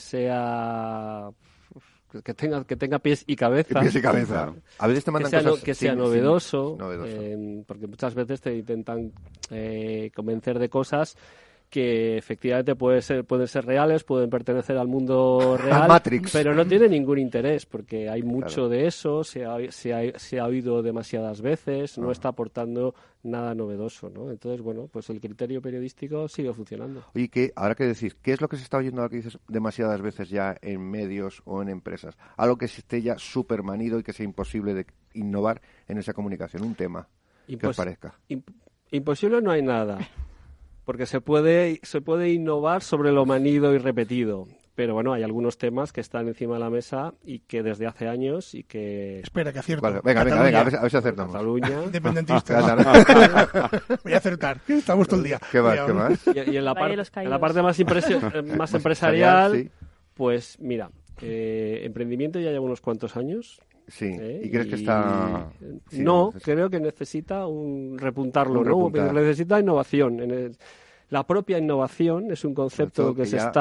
sea... que tenga que tenga pies y cabeza. Pies y cabeza. A veces te mandan que sea, cosas no, que sin- sea sin- novedoso, novedoso. eh, porque muchas veces te intentan eh, convencer de cosas que efectivamente puede ser, pueden ser reales, pueden pertenecer al mundo real, Matrix. pero no tiene ningún interés, porque hay mucho Claro. de eso, se ha, se, ha, se ha oído demasiadas veces, no Ah. está aportando nada novedoso, ¿no? Entonces, bueno, pues el criterio periodístico sigue funcionando. Oye, ¿qué, ahora que decís, ¿qué es lo que se está oyendo ahora que dices demasiadas veces ya en medios o en empresas? Algo que se esté ya súper manido y que sea imposible de innovar en esa comunicación, un tema que os Impos- parezca. imp- imposible no hay nada, porque se puede, se puede innovar sobre lo manido y repetido. Pero bueno, hay algunos temas que están encima de la mesa y que desde hace años y que... Espera, que acierto. Vale, venga, venga, Cataluña. venga, a ver, a ver si acertamos. Cataluña. Independentista. Voy a acertar. Estamos todo el día. ¿Qué más, Cuidado. qué más? Y, y en, la Valle de par- los en Caídos. la parte más, impresi- eh, más Más empresarial, empresarial, sí. pues mira, eh, emprendimiento ya lleva unos cuantos años. Sí, ¿eh? ¿y crees que está...? Sí, no, necesita- creo que necesita un repuntarlo, Un ¿no? repuntar. Necesita innovación. En el- la propia innovación es un concepto todo que, que se ya- está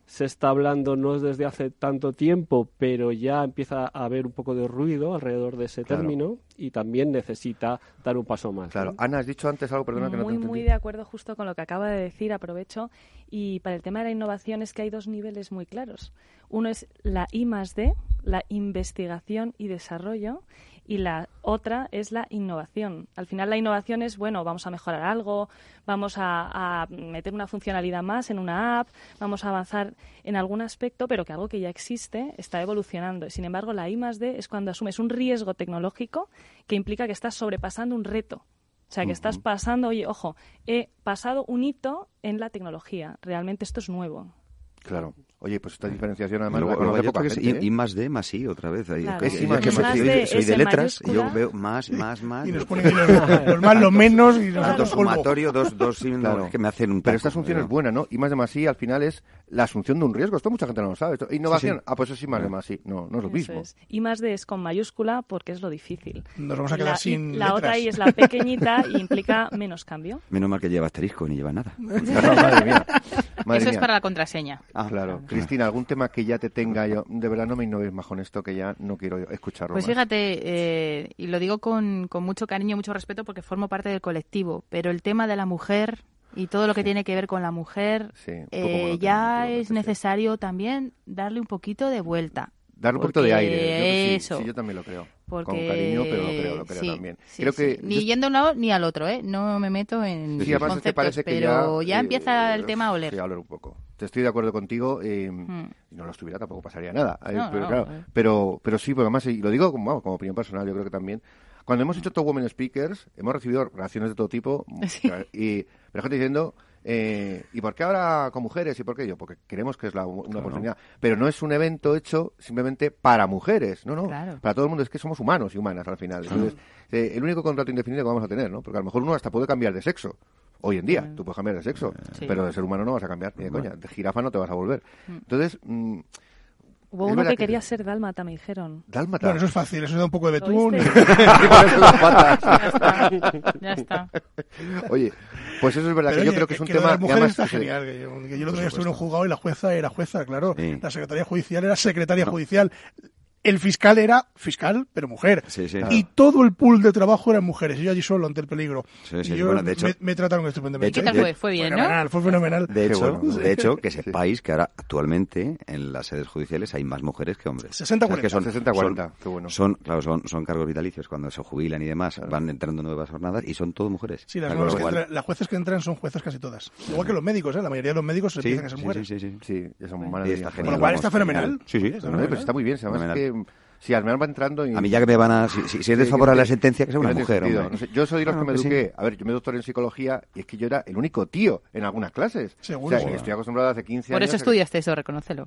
se está hablando no desde hace tanto tiempo, pero ya empieza a haber un poco de ruido alrededor de ese claro. término y también necesita dar un paso más. Claro. ¿no? Ana, has dicho antes algo, perdona que no te Muy, entendí. muy de acuerdo justo con lo que acaba de decir, aprovecho. Y para el tema de la innovación es que hay dos niveles muy claros. Uno es la I más D, la investigación y desarrollo, y la otra es la innovación. Al final la innovación es, bueno, vamos a mejorar algo, vamos a, a meter una funcionalidad más en una app, vamos a avanzar en algún aspecto, pero que algo que ya existe está evolucionando. Sin embargo, la I más D es cuando asumes un riesgo tecnológico que implica que estás sobrepasando un reto. O sea, que estás pasando, oye, ojo, he pasado un hito en la tecnología. Realmente esto es nuevo. Claro. Oye, pues esta diferenciación además Luego, la conoce luego poca es gente, I, ¿eh? I más D más I otra vez. Claro. Es I más D más I. Yo soy de letras y yo mayúscula. veo más, más, más. Y nos ponen los, los más, los menos y nos Dos sumatorio, dos, dos sí, no, Claro. es que me hacen un Pero poco, esta asunción pero- es buena, ¿no? I más de más I al final es la asunción de un riesgo. Esto mucha gente no lo sabe. Esto, innovación, Sí, sí. ah, pues es I más de más I. No, no es lo Eso mismo. es. I más D es con mayúscula porque es lo difícil. Nos vamos a quedar la, sin La letras. otra I es la pequeñita y implica menos cambio. Menos mal que lleva asterisco ni lleva nada. Madre mía. Madre Eso mía. es para la contraseña. Ah, Claro. Cristina, ¿algún tema que ya te tenga yo? De verdad no me innoves más con esto, que ya no quiero escucharlo Pues más. fíjate, eh, y lo digo con, con mucho cariño y mucho respeto porque formo parte del colectivo, pero el tema de la mujer y todo lo que tiene que ver con la mujer, Sí, un poco eh, monótono, ya últimamente, es sí. necesario también darle un poquito de vuelta. Darle un poquito de Porque aire. Yo, sí, eso. sí, yo también lo creo. Porque, Con cariño, pero lo creo, lo creo sí, también. sí, creo sí. que Ni yo- yendo a un lado ni al otro, ¿eh? No me meto en Sí, además es que conceptos, parece que pero ya, ya, eh, empieza el tema a oler. Sí, a oler un poco. Te estoy de acuerdo contigo. Eh, Mm. Si no lo estuviera tampoco pasaría nada. Eh, No, pero, no, claro, eh. pero, pero sí, porque además, y lo digo como, vamos, como opinión personal, yo creo que también. Cuando hemos hecho Top Women Speakers, hemos recibido reacciones de todo tipo. Sí. Y, pero gente diciendo, eh, ¿y por qué ahora con mujeres? ¿Y por qué yo? Porque creemos que es la, una oportunidad. Pero no es un evento hecho simplemente para mujeres. No, no. Claro. Para todo el mundo. Es que somos humanos y humanas al final. Entonces, eh, el único contrato indefinido que vamos a tener, ¿no? Porque a lo mejor uno hasta puede cambiar de sexo. Hoy en día, tú puedes cambiar de sexo, Sí. pero de ser humano no vas a cambiar, ni de coña. De jirafa no te vas a volver. Entonces, mm, Hubo es uno verdad que quería ser dálmata, me dijeron. Dálmata. Bueno, eso es fácil, eso da un poco de ¿Lo betún. viste? Y ponerse las patas. Ya está, ya está. Oye, pues eso es verdad Pero que yo oye, creo que es un lo de tema las que mujeres además está que se- genial. Que yo, que yo el otro día estuve en un juzgado y la jueza era jueza, claro. Sí. La secretaria judicial era secretaria judicial. El fiscal era fiscal, pero mujer. Sí, sí. Y todo el pool de trabajo eran mujeres. Y yo allí solo ante el peligro. Sí, sí, y yo bueno, de hecho- me, me trataron estupendamente. ¿Y qué tal fue? Fue bien, ¿no? Fenomenal, fue fenomenal. De Qué hecho, bueno. de hecho, que sepáis que ahora actualmente en las sedes judiciales hay más mujeres que hombres. sesenta O sea, que son- sesenta cuarenta, son- qué bueno. Son, claro, son, son cargos vitalicios cuando se jubilan y demás, van entrando nuevas jornadas y son todas mujeres. Sí, las, O sea, nuevas con que lo cual- entran- las jueces que entran son jueces casi todas. Igual que los médicos, ¿eh? La mayoría de los médicos se Sí, empiezan a ser sí, mujeres. sí, sí, sí. Sí, ya somos Sí, malas. está Con genial, lo cual vamos, está fenomenal. Sí, sí. Está No, no, fenomenal. pues está muy bien. Además es Fenomenal. que si al menos va entrando... Y, A mí ya que me van a... Si, si, si es Sí, desfavorable que- la sentencia, que sea que una no tiene mujer, sentido. hombre. No sé, yo soy de los Ah, que me que sí. eduqué. A ver, yo me doctoré en psicología y es que yo era el único tío en algunas clases. Seguro. O sea, que estoy acostumbrado hace quince Por años... eso a que- estudiaste eso, reconócelo.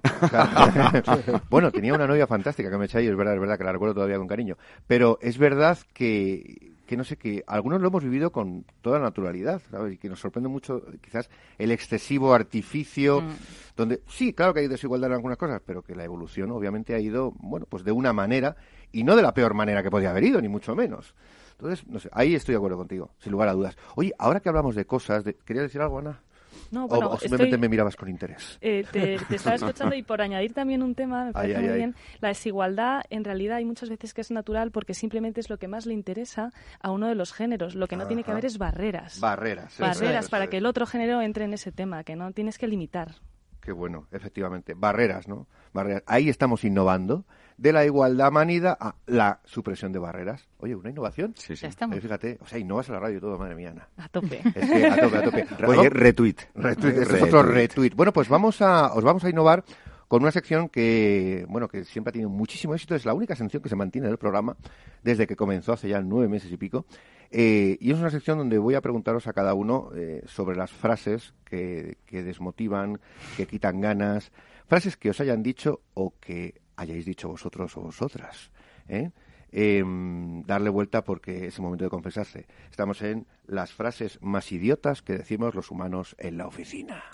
Claro. Bueno, tenía una novia fantástica que me eché y es verdad, es verdad que la recuerdo todavía con cariño. Pero es verdad que, que no sé, que algunos lo hemos vivido con toda naturalidad, ¿sabes? Y que nos sorprende mucho quizás el excesivo artificio, Mm. donde sí, claro que hay desigualdad en algunas cosas, pero que la evolución obviamente ha ido, bueno, pues de una manera y no de la peor manera que podía haber ido, ni mucho menos. Entonces, no sé, ahí estoy de acuerdo contigo, sin lugar a dudas. Oye, ahora que hablamos de cosas, de... ¿querías decir algo, Ana? No, O- bueno, o, simplemente estoy- me mirabas con interés. Eh, te, te estaba escuchando y por añadir también un tema, me parece Ay, ay, muy ay. bien, la desigualdad en realidad hay muchas veces que es natural porque simplemente es lo que más le interesa a uno de los géneros. Lo que no tiene que Ajá. haber es barreras. Barreras. eso barreras es, para eso que es. el otro género entre en ese tema, que no tienes que limitar. Qué bueno, efectivamente. Barreras, ¿no? Barreras. Ahí estamos innovando de la igualdad manida a la supresión de barreras. Oye, ¿una innovación? Sí, sí. Ya estamos. Eh, fíjate, o sea, innovas a la radio y todo, madre mía, Ana. A tope. Es que a tope, a tope. Pues Oye, va- retweet. retweet, este es otro retweet. Bueno, pues vamos a, os vamos a innovar con una sección que, bueno, que siempre ha tenido muchísimo éxito. Es la única sección que se mantiene en el programa desde que comenzó hace ya nueve meses y pico. Eh, y es una sección donde voy a preguntaros a cada uno eh, sobre las frases que, que desmotivan, que quitan ganas, frases que os hayan dicho o que hayáis dicho vosotros o vosotras. ¿eh? Eh, darle vuelta porque es el momento de confesarse. Estamos en las frases más idiotas que decimos los humanos en la oficina.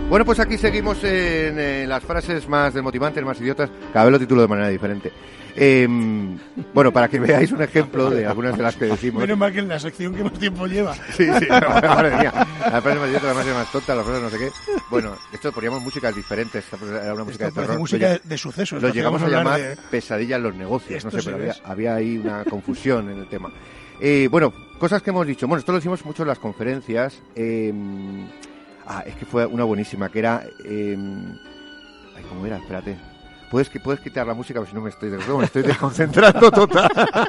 Bueno, pues aquí seguimos en, en las frases más desmotivantes, más idiotas. Cada vez lo titulo de manera diferente. Eh, bueno, para que veáis un ejemplo de algunas de las que decimos. Menos mal que en la sección que más tiempo lleva. Sí, sí, madre mía. La frase más idiota, la frase más tonta, la frase no sé qué. Bueno, esto poníamos músicas diferentes. Era una música esto de terror. música de, de sucesos. Lo llegamos a llamar de... pesadilla en los negocios. Esto no sé, sí pero había, es. había ahí una confusión en el tema. Eh, bueno, cosas que hemos dicho. Bueno, esto lo decimos mucho en las conferencias. Eh, ah, es que fue una buenísima, que era... Eh, ay, ¿cómo era? Espérate. Puedes, puedes quitar la música, porque si no me estoy, me estoy desconcentrando total.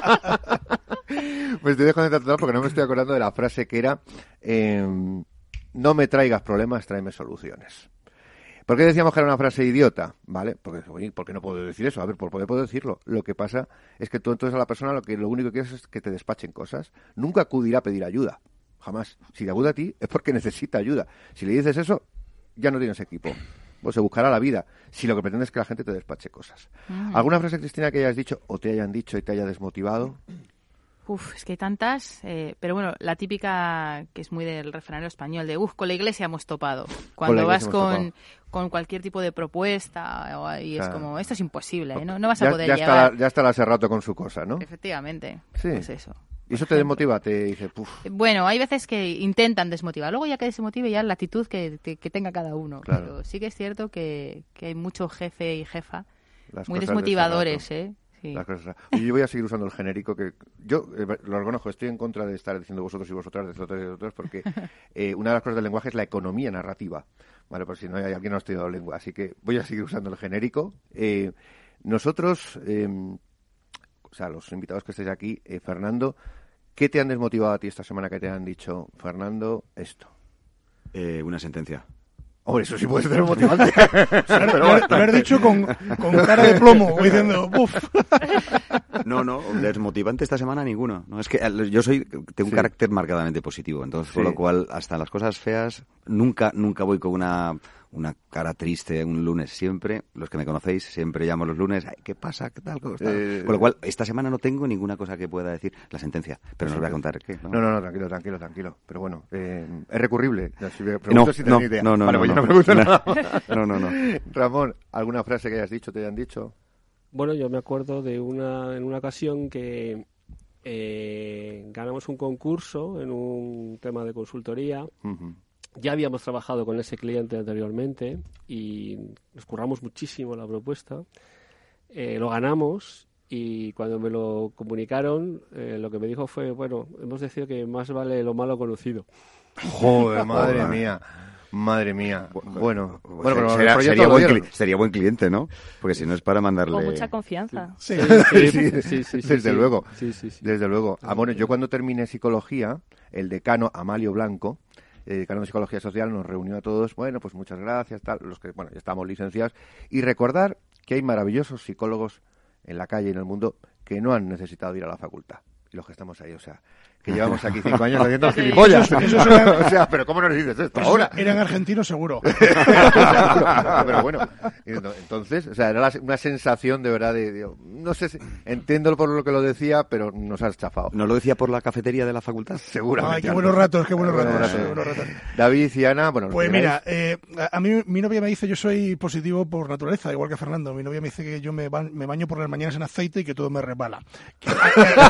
Me estoy desconcentrando total porque no me estoy acordando de la frase que era eh, no me traigas problemas, tráeme soluciones. ¿Por qué decíamos que era una frase idiota? ¿Vale? Porque, oye, ¿por qué no puedo decir eso? A ver, por poder puedo decirlo. Lo que pasa es que tú entonces a la persona lo que lo único que quieres es que te despachen cosas. Nunca acudirá a pedir ayuda. Jamás. Si te acude a ti es porque necesita ayuda. Si le dices eso, ya no tienes equipo. Pues se buscará la vida, si lo que pretende es que la gente te despache cosas. Mm. ¿Alguna frase, Cristina, que hayas dicho o te hayan dicho y te haya desmotivado? Uf, es que hay tantas, eh, pero bueno, la típica que es muy del refranero español, de uf, con la iglesia hemos topado. Cuando con vas con, con cualquier tipo de propuesta o, y claro. Es como, esto es imposible, ¿eh? no, no vas a ya, poder ya llegar. Está la, ya está la hace rato con su cosa, ¿no? Efectivamente, sí. Pues eso. ¿Y eso te desmotiva? Te dice, puf. Bueno, hay veces que intentan desmotivar. Luego ya que desmotive ya la actitud que, que, que tenga cada uno. Claro. Pero sí que es cierto que, que hay mucho jefe y jefa Las muy desmotivadores, de ¿eh? Sí. Las cosas. Oye, yo voy a seguir usando el genérico que yo eh, lo reconozco, estoy en contra de estar diciendo vosotros y vosotras, de vosotros y vosotros, porque eh, una de las cosas del lenguaje es la economía narrativa. Vale, por si no hay alguien no ha estudiado lengua. Así que voy a seguir usando el genérico. Eh, nosotros, eh, o sea, los invitados que estéis aquí, eh, Fernando, ¿qué te han desmotivado a ti esta semana que te han dicho, Fernando, esto? Eh, una sentencia. Hombre, eso sí puede ser motivante. Pero bueno, lo has dicho con, con cara de plomo, diciendo, ¡buf! No, no, desmotivante esta semana ninguno. No, es que yo soy tengo un sí. carácter marcadamente positivo, entonces sí. Por lo cual hasta las cosas feas nunca nunca voy con una una cara triste un lunes. Siempre, los que me conocéis, siempre llamo los lunes, ay, ¿qué pasa? ¿Qué tal? ¿Cómo está? Eh, Con lo cual, esta semana no tengo ninguna cosa que pueda decir. La sentencia, pero no os voy a contar qué. No, no, no, no tranquilo, tranquilo, tranquilo. Pero bueno, eh, es recurrible. Si me pregunto no, si no, idea. no, no, vale, no, pues no, yo no pregunto no, nada. No, no, no. Ramón, ¿alguna frase que hayas dicho, te hayan dicho? Bueno, yo me acuerdo de una en una ocasión que eh, ganamos un concurso en un tema de consultoría. Uh-huh. Ya habíamos trabajado con ese cliente anteriormente y nos curramos muchísimo la propuesta. Eh, lo ganamos y cuando me lo comunicaron, eh, lo que me dijo fue, bueno, hemos decidido que más vale lo malo conocido. Joder, madre mía. Madre mía. Bueno, bueno, bueno pero sería, sería, buen cli- sería buen cliente, ¿no? Porque si no es para mandarle... Con mucha confianza. Sí, sí, sí, sí, sí, sí desde sí. luego. Sí, sí, sí. Desde luego. Ah, bueno, yo cuando terminé psicología, el decano Amalio Blanco, el decano de Psicología Social, nos reunió a todos, bueno, pues muchas gracias, tal, los que, bueno, ya estamos licenciados, y recordar que hay maravillosos psicólogos en la calle y en el mundo que no han necesitado ir a la facultad. Y los que estamos ahí, o sea, que llevamos aquí cinco años haciendo gilipollas. Eso, eso era, o sea, pero ¿cómo nos dices esto eso ahora? Eran argentinos seguro. Pero bueno, entonces, o sea, era la, una sensación de verdad de, de, no sé, entiendo por lo que lo decía, pero nos has chafado. ¿No lo decía por la cafetería de la facultad? Seguramente. Ay, qué buenos ratos, qué buenos ratos. ratos. Qué buenos ratos. David y Ana, bueno. Pues mira, eh, a mí mi novia me dice, yo soy positivo por naturaleza, igual que Fernando. Mi novia me dice que yo me, ba- me baño por las mañanas en aceite y que todo me resbala. Que, que,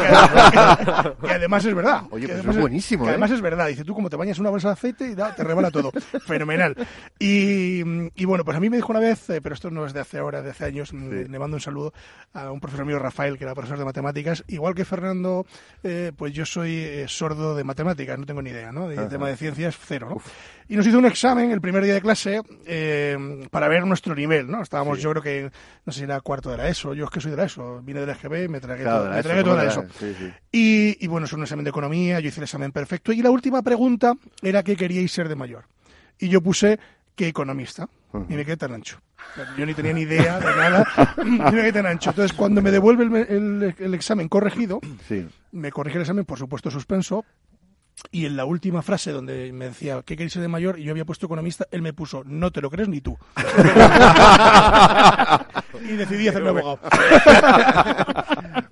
que, que además es verdad. Oye, pues es buenísimo, que ¿eh? además es verdad. Dice, tú como te bañas en una bolsa de aceite y da, te rebala todo. Fenomenal. Y, y bueno, pues a mí me dijo una vez, eh, pero esto no es de hace ahora, de hace años, sí. Le mando un saludo a un profesor mío, Rafael, que era profesor de matemáticas. Igual que Fernando, eh, pues yo soy eh, sordo de matemáticas, no tengo ni idea, ¿no? De tema de ciencias, cero, ¿no? Uf. Y nos hizo un examen el primer día de clase eh, para ver nuestro nivel, ¿no? Estábamos, sí. Yo creo que, no sé si era cuarto de la ESO, yo es que soy de la ESO, vine de la E G B, me tragué, claro, todo, me tragué toda la ESO. Sí, sí. Y, y bueno, es un examen de economía, yo hice el examen perfecto. Y la última pregunta era qué queríais ser de mayor. Y yo puse que economista. Uh-huh. Y me quedé tan ancho. Yo ni tenía ni idea de nada. Y me quedé tan ancho. Entonces, cuando me devuelve el, el, el examen corregido, sí. Me corrige el examen, por supuesto, suspenso. Y en la última frase donde me decía ¿qué queréis ser de mayor? Y yo había puesto economista, él me puso no te lo crees ni tú. Y decidí hacerme abogado. Bueno, bueno,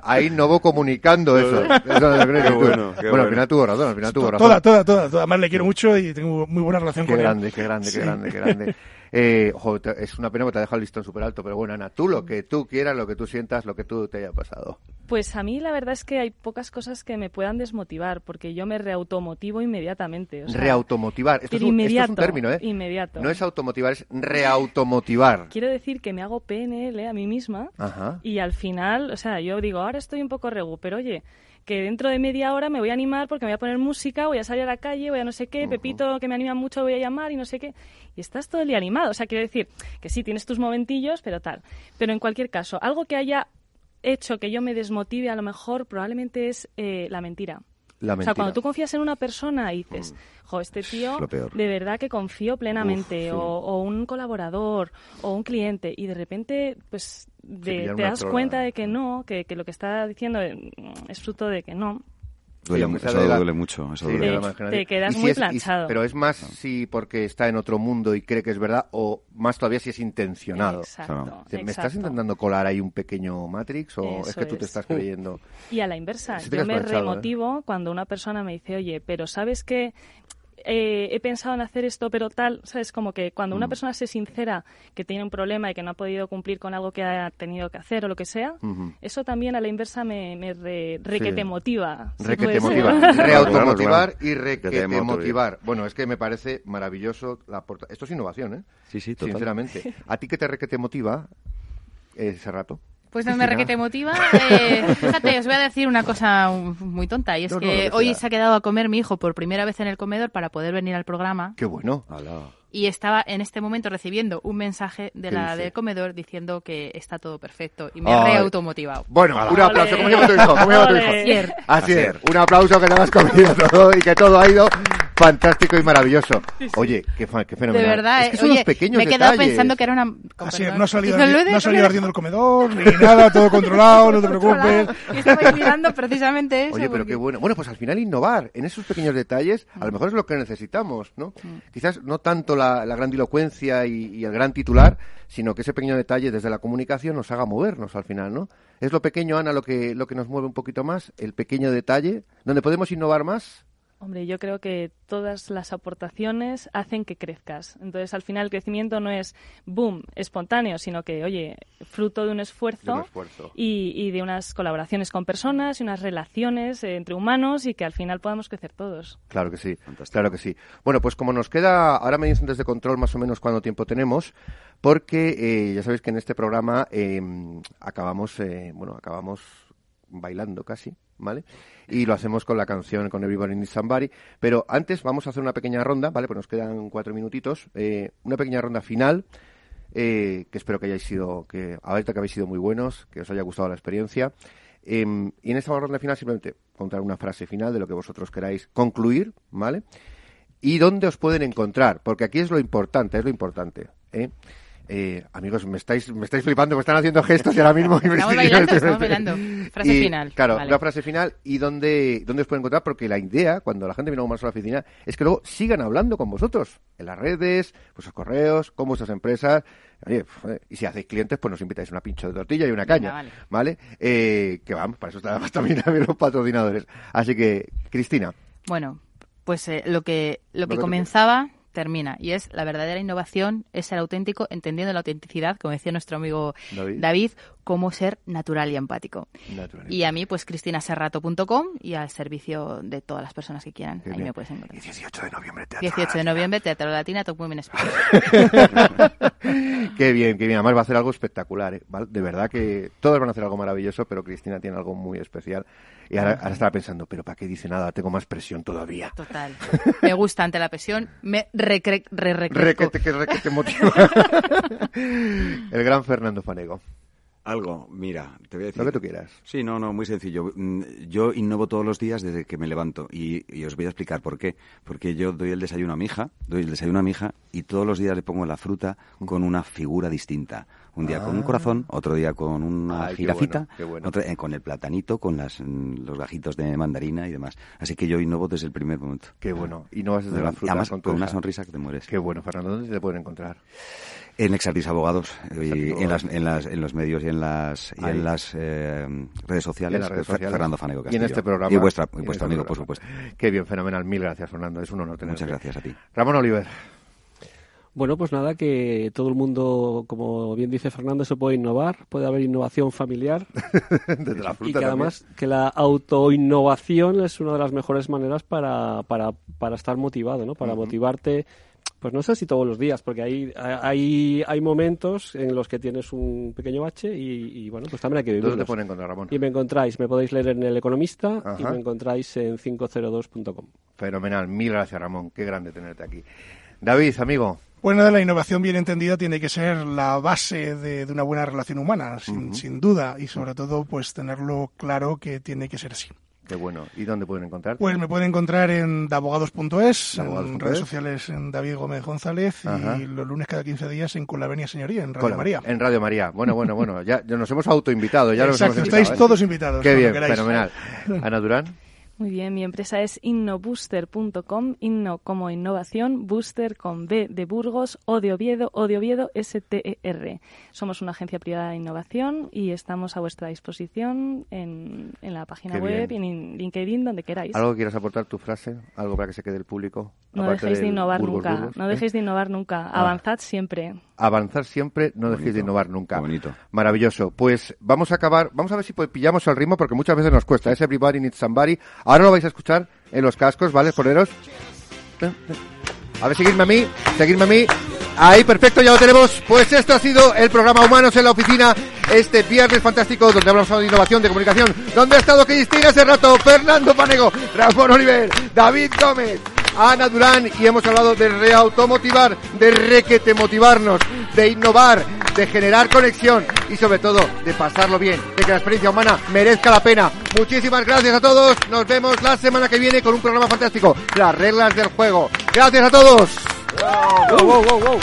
ahí no voy comunicando eso. eso qué bueno, qué bueno, al final tuvo razón, al final tuvo razón. Toda, toda, toda, toda. Además le quiero mucho y tengo muy buena relación qué con grande, él. Qué grande, sí. qué grande, qué grande, qué grande. Eh, ojo, te, es una pena que te ha dejado el listón súper alto, pero bueno, Ana, tú lo que tú quieras, lo que tú sientas, lo que tú te haya pasado. Pues a mí la verdad es que hay pocas cosas que me puedan desmotivar, porque yo me reautomotivo inmediatamente. O sea, reautomotivar, esto es, un, esto es un término, ¿eh? Inmediato. No es automotivar, es reautomotivar. Quiero decir que me hago P N L a mí misma. Ajá. Y al final, o sea, yo digo, ahora estoy un poco regu, pero oye, que dentro de media hora me voy a animar porque me voy a poner música, voy a salir a la calle, voy a no sé qué, uh-huh. Pepito, que me anima mucho, voy a llamar y no sé qué. Y estás todo el día animado. O sea, quiero decir que sí, tienes tus momentillos, pero tal. Pero en cualquier caso, algo que haya hecho que yo me desmotive a lo mejor probablemente es eh, la mentira. La mentira. O sea, cuando tú confías en una persona y dices, jo, este tío de verdad que confío plenamente, Uf, sí. o, o un colaborador, o un cliente, y de repente pues de, te das trola. cuenta de que no, que, que lo que está diciendo es fruto de que no. Duele, sí, eso la... duele mucho. Eso sí, duele. Te, te quedas si muy es, planchado. Y, pero es más no. si porque está en otro mundo y cree que es verdad, o más todavía si es intencionado. Exacto, ¿Me exacto. estás intentando colar ahí un pequeño Matrix o Eso es que tú es. te estás creyendo? Y a la inversa, si yo me remotivo ¿eh? cuando una persona me dice, oye, pero ¿sabes qué? Eh, he pensado en hacer esto, pero tal, ¿sabes? Como que cuando una persona se sincera que tiene un problema y que no ha podido cumplir con algo que ha tenido que hacer o lo que sea, uh-huh. eso también a la inversa me, me re, requete sí. motiva. Requete motiva. Reautomotivar y requete motivar. Bueno, es que me parece maravilloso. La porta... Esto es innovación, ¿eh? Sí, sí, total. Sinceramente. ¿A ti qué te requete motiva ese rato? Pues no me requete motiva. Eh, fíjate, os voy a decir una cosa muy tonta, y es no, que no, hoy se ha quedado a comer mi hijo por primera vez en el comedor para poder venir al programa. ¡Qué bueno! Alá. Y estaba en este momento recibiendo un mensaje de la del comedor diciendo que está todo perfecto y me ha reautomotivado. Bueno, Alá. Un aplauso. ¿Cómo llama tu hijo? ¿Cómo llama tu hijo? Asier. Asier. Un aplauso que te has comido todo y que todo ha ido fantástico y maravilloso. Oye, qué, qué fenomenal. De verdad, es que eh, son oye, los pequeños me he quedado detalles. pensando que era una... Así es, no ha salido, ardi- no ha salido ardiendo el comedor, ni nada, todo controlado, no te preocupes. Y estaba mirando precisamente eso. Oye, pero porque... qué bueno. Bueno, pues al final innovar en esos pequeños detalles, a lo mejor es lo que necesitamos, ¿no? Mm. Quizás no tanto la, la grandilocuencia y, y el gran titular, sino que ese pequeño detalle desde la comunicación nos haga movernos al final, ¿no? Es lo pequeño, Ana, lo que, lo que nos mueve un poquito más, el pequeño detalle, donde podemos innovar más. Hombre, yo creo que todas las aportaciones hacen que crezcas. Entonces, al final, el crecimiento no es, boom, espontáneo, sino que, oye, fruto de un esfuerzo, de un esfuerzo. Y, y de unas colaboraciones con personas y unas relaciones eh, entre humanos y que al final podamos crecer todos. Claro que sí, Fantástico. Claro que sí. Bueno, pues como nos queda, ahora me dicen desde control más o menos cuánto tiempo tenemos, porque eh, ya sabéis que en este programa eh, acabamos, eh, bueno, acabamos bailando casi, ¿vale? Y lo hacemos con la canción, con Everybody Needs Somebody, pero antes vamos a hacer una pequeña ronda, ¿vale? Pues nos quedan cuatro minutitos, eh, una pequeña ronda final, eh, que espero que hayáis sido, que ahorita que habéis sido muy buenos, que os haya gustado la experiencia, eh, y en esta ronda final simplemente contar una frase final de lo que vosotros queráis concluir, ¿vale? Y dónde os pueden encontrar, porque aquí es lo importante, es lo importante, ¿eh? Eh, amigos, me estáis me estáis flipando, me están haciendo gestos y ahora mismo... Estamos bailando, estamos bailando. Frase y, final. Claro, vale. Una frase final y dónde, dónde os pueden encontrar, porque la idea, cuando la gente viene a Humanos a la oficina, es que luego sigan hablando con vosotros, en las redes, vuestros correos, con vuestras empresas. Oye, y si hacéis clientes, pues nos invitáis una pincho de tortilla y una caña, Venga, vale. ¿vale? Eh, que vamos, para eso están también los patrocinadores. Así que, Cristina. Bueno, pues eh, lo que lo, lo que, que comenzaba... termina, y es la verdadera innovación, es ser auténtico, entendiendo la autenticidad, como decía nuestro amigo David, David cómo ser natural y empático. Natural. Y a mí, pues, cristina serrato punto com y al servicio de todas las personas que quieran. Qué Ahí bien. Me puedes encontrar. Y dieciocho de noviembre, Teatro dieciocho de noviembre, Teatro Latina, Top Women Speakers. Qué bien, qué bien. Además va a hacer algo espectacular, ¿eh? ¿Vale? De verdad que todos van a hacer algo maravilloso, pero Cristina tiene algo muy especial. Y ahora, ahora estaba pensando, ¿pero para qué dice nada? Tengo más presión todavía. Total. Me gusta ante la presión, me recre re recrezco. Requete, que requete motiva. El gran Fernando Fanego. Algo, mira, te voy a decir... Lo que tú quieras. Sí, no, no, muy sencillo. Yo innovo todos los días desde que me levanto y, y os voy a explicar por qué. Porque yo doy el desayuno a mi hija, doy el desayuno a mi hija y todos los días le pongo la fruta con una figura distinta. Un día ah. con un corazón, otro día con una Ay, jirafita, qué bueno, qué bueno. Otro, eh, con el platanito, con las, los gajitos de mandarina y demás. Así que yo innovo desde el primer momento. Qué bueno. Y no vas desde la fruta además, con, con hija. una sonrisa que te mueres. Qué bueno, Fernando. ¿Dónde te pueden encontrar? En Exartis Abogados, y en, las, en, las, en los medios y en las, y en las eh, redes sociales, las redes sociales. Fernando Fanego Castillo. Y en este programa. Y, vuestra, y y vuestro este amigo, programa. por supuesto. Qué bien, fenomenal. Mil gracias, Fernando. Es un honor tenerte. Muchas gracias a ti. Ramón Oliver. Bueno, pues nada, que todo el mundo, como bien dice Fernando, se puede innovar, puede haber innovación familiar. Desde la fruta y que además que la autoinnovación es una de las mejores maneras para, para, para estar motivado, ¿no? Para uh-huh. motivarte, pues no sé si todos los días, porque hay, hay, hay momentos en los que tienes un pequeño bache y, y bueno, pues también hay que vivirlos. ¿Dónde te pueden encontrar, Ramón? Y me encontráis, me podéis leer en El Economista. Ajá. Y me encontráis en quinientos dos punto com. Fenomenal, mil gracias, Ramón. Qué grande tenerte aquí. David, amigo. Bueno, la innovación bien entendida tiene que ser la base de, de una buena relación humana, sin, uh-huh. sin duda, y sobre todo pues tenerlo claro que tiene que ser así. Qué bueno. ¿Y dónde pueden encontrar? Pues me pueden encontrar en dabogados punto es, en redes sociales en David Gómez González. Ajá. Y los lunes cada quince días en Con la Venia Señoría, en Radio Con, María. En Radio María. Bueno, bueno, bueno. Ya, ya nos hemos autoinvitado. Ya Exacto, nos hemos estáis invitado, todos ¿eh? invitados. Qué bien, fenomenal. Ana Durán. Muy bien, mi empresa es innobooster punto com, inno como innovación, booster con B de Burgos, O de Oviedo, O de Oviedo, S T E R. Somos una agencia privada de innovación y estamos a vuestra disposición en, en la página Qué web bien. y en LinkedIn, donde queráis. ¿Algo quieras aportar tu frase? ¿Algo para que se quede el público? No dejéis de innovar Burgos, nunca, Burgos, no ¿eh? dejéis de innovar nunca, ah. avanzad siempre. Avanzar siempre, no dejéis de innovar nunca. Bonito. Maravilloso. Pues vamos a acabar, vamos a ver si pillamos el ritmo, porque muchas veces nos cuesta. Es Everybody Needs Somebody. Ahora lo vais a escuchar en los cascos, ¿vale? Poneros. A ver, seguidme a mí, seguidme a mí. Ahí, perfecto, ya lo tenemos. Pues esto ha sido el programa Humanos en la Oficina, este viernes fantástico, donde hablamos de innovación, de comunicación, donde ha estado Cristina hace rato, Fernando Fanego, Ramón Oliver, David Gómez, Ana Durán, y hemos hablado de reautomotivar, de requete motivarnos, de innovar, de generar conexión y sobre todo de pasarlo bien, de que la experiencia humana merezca la pena. Muchísimas gracias a todos, nos vemos la semana que viene con un programa fantástico, las reglas del juego. Gracias a todos. Wow, wow, wow, wow.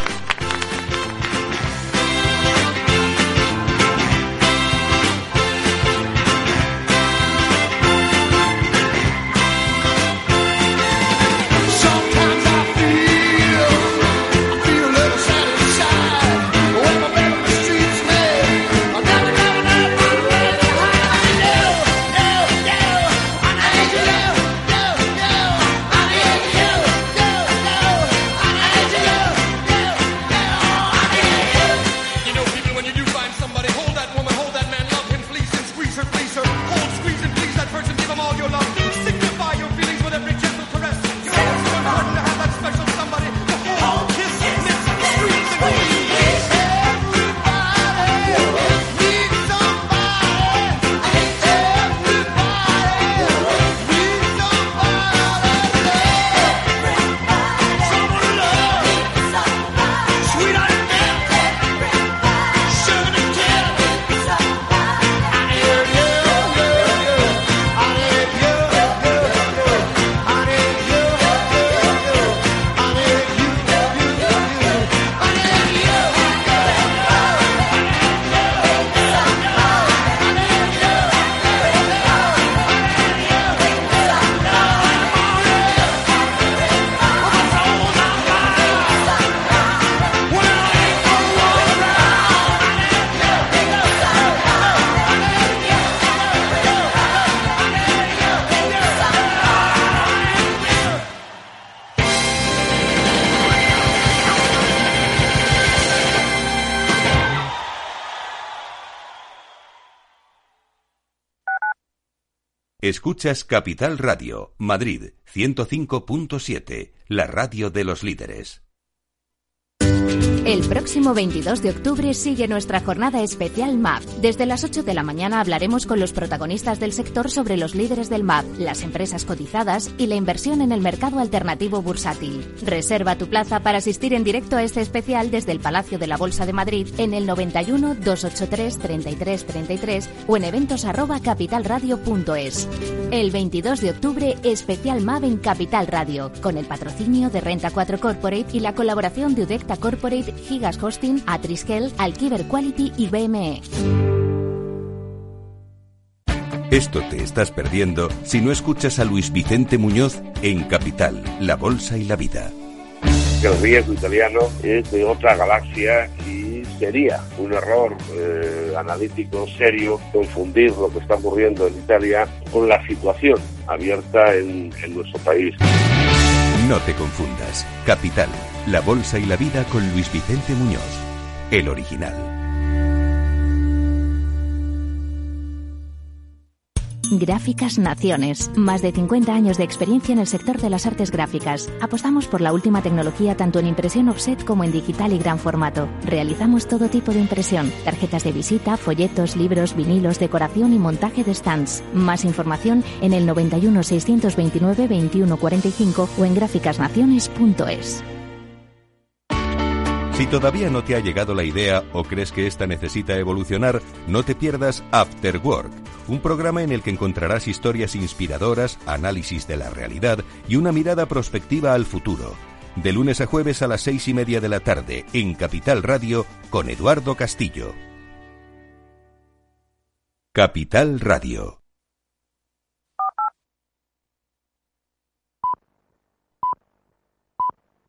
Escuchas Capital Radio, Madrid, ciento cinco punto siete, la radio de los líderes. El próximo veintidós de octubre sigue nuestra jornada especial M A P. Desde las ocho de la mañana hablaremos con los protagonistas del sector sobre los líderes del M A P, las empresas cotizadas y la inversión en el mercado alternativo bursátil. Reserva tu plaza para asistir en directo a este especial desde el Palacio de la Bolsa de Madrid en el noventa y uno, doscientos ochenta y tres, treinta y tres treinta y tres o en eventos arroba capitalradio punto es. El veintidós de octubre, especial M A P en Capital Radio, con el patrocinio de Renta cuatro Corporate y la colaboración de Udecta Corporate, Gigas Hosting, Atriskel, Alquiver Quality y B M E. Esto te estás perdiendo si no escuchas a Luis Vicente Muñoz en Capital, la Bolsa y la Vida. que el riesgo italiano es de otra galaxia y sería un error eh, analítico serio confundir lo que está ocurriendo en Italia con la situación abierta en, en nuestro país. No te confundas. Capital, la bolsa y la vida con Luis Vicente Muñoz, el original. Gráficas Naciones. Más de cincuenta años de experiencia en el sector de las artes gráficas. Apostamos por la última tecnología tanto en impresión offset como en digital y gran formato. Realizamos todo tipo de impresión. Tarjetas de visita, folletos, libros, vinilos, decoración y montaje de stands. Más información en el noventa y uno, seiscientos veintinueve, veintiuno cuarenta y cinco o en gráficas naciones punto es. Si todavía no te ha llegado la idea o crees que esta necesita evolucionar, no te pierdas After Work, un programa en el que encontrarás historias inspiradoras, análisis de la realidad y una mirada prospectiva al futuro. De lunes a jueves a las seis y media de la tarde, en Capital Radio, con Eduardo Castillo. Capital Radio.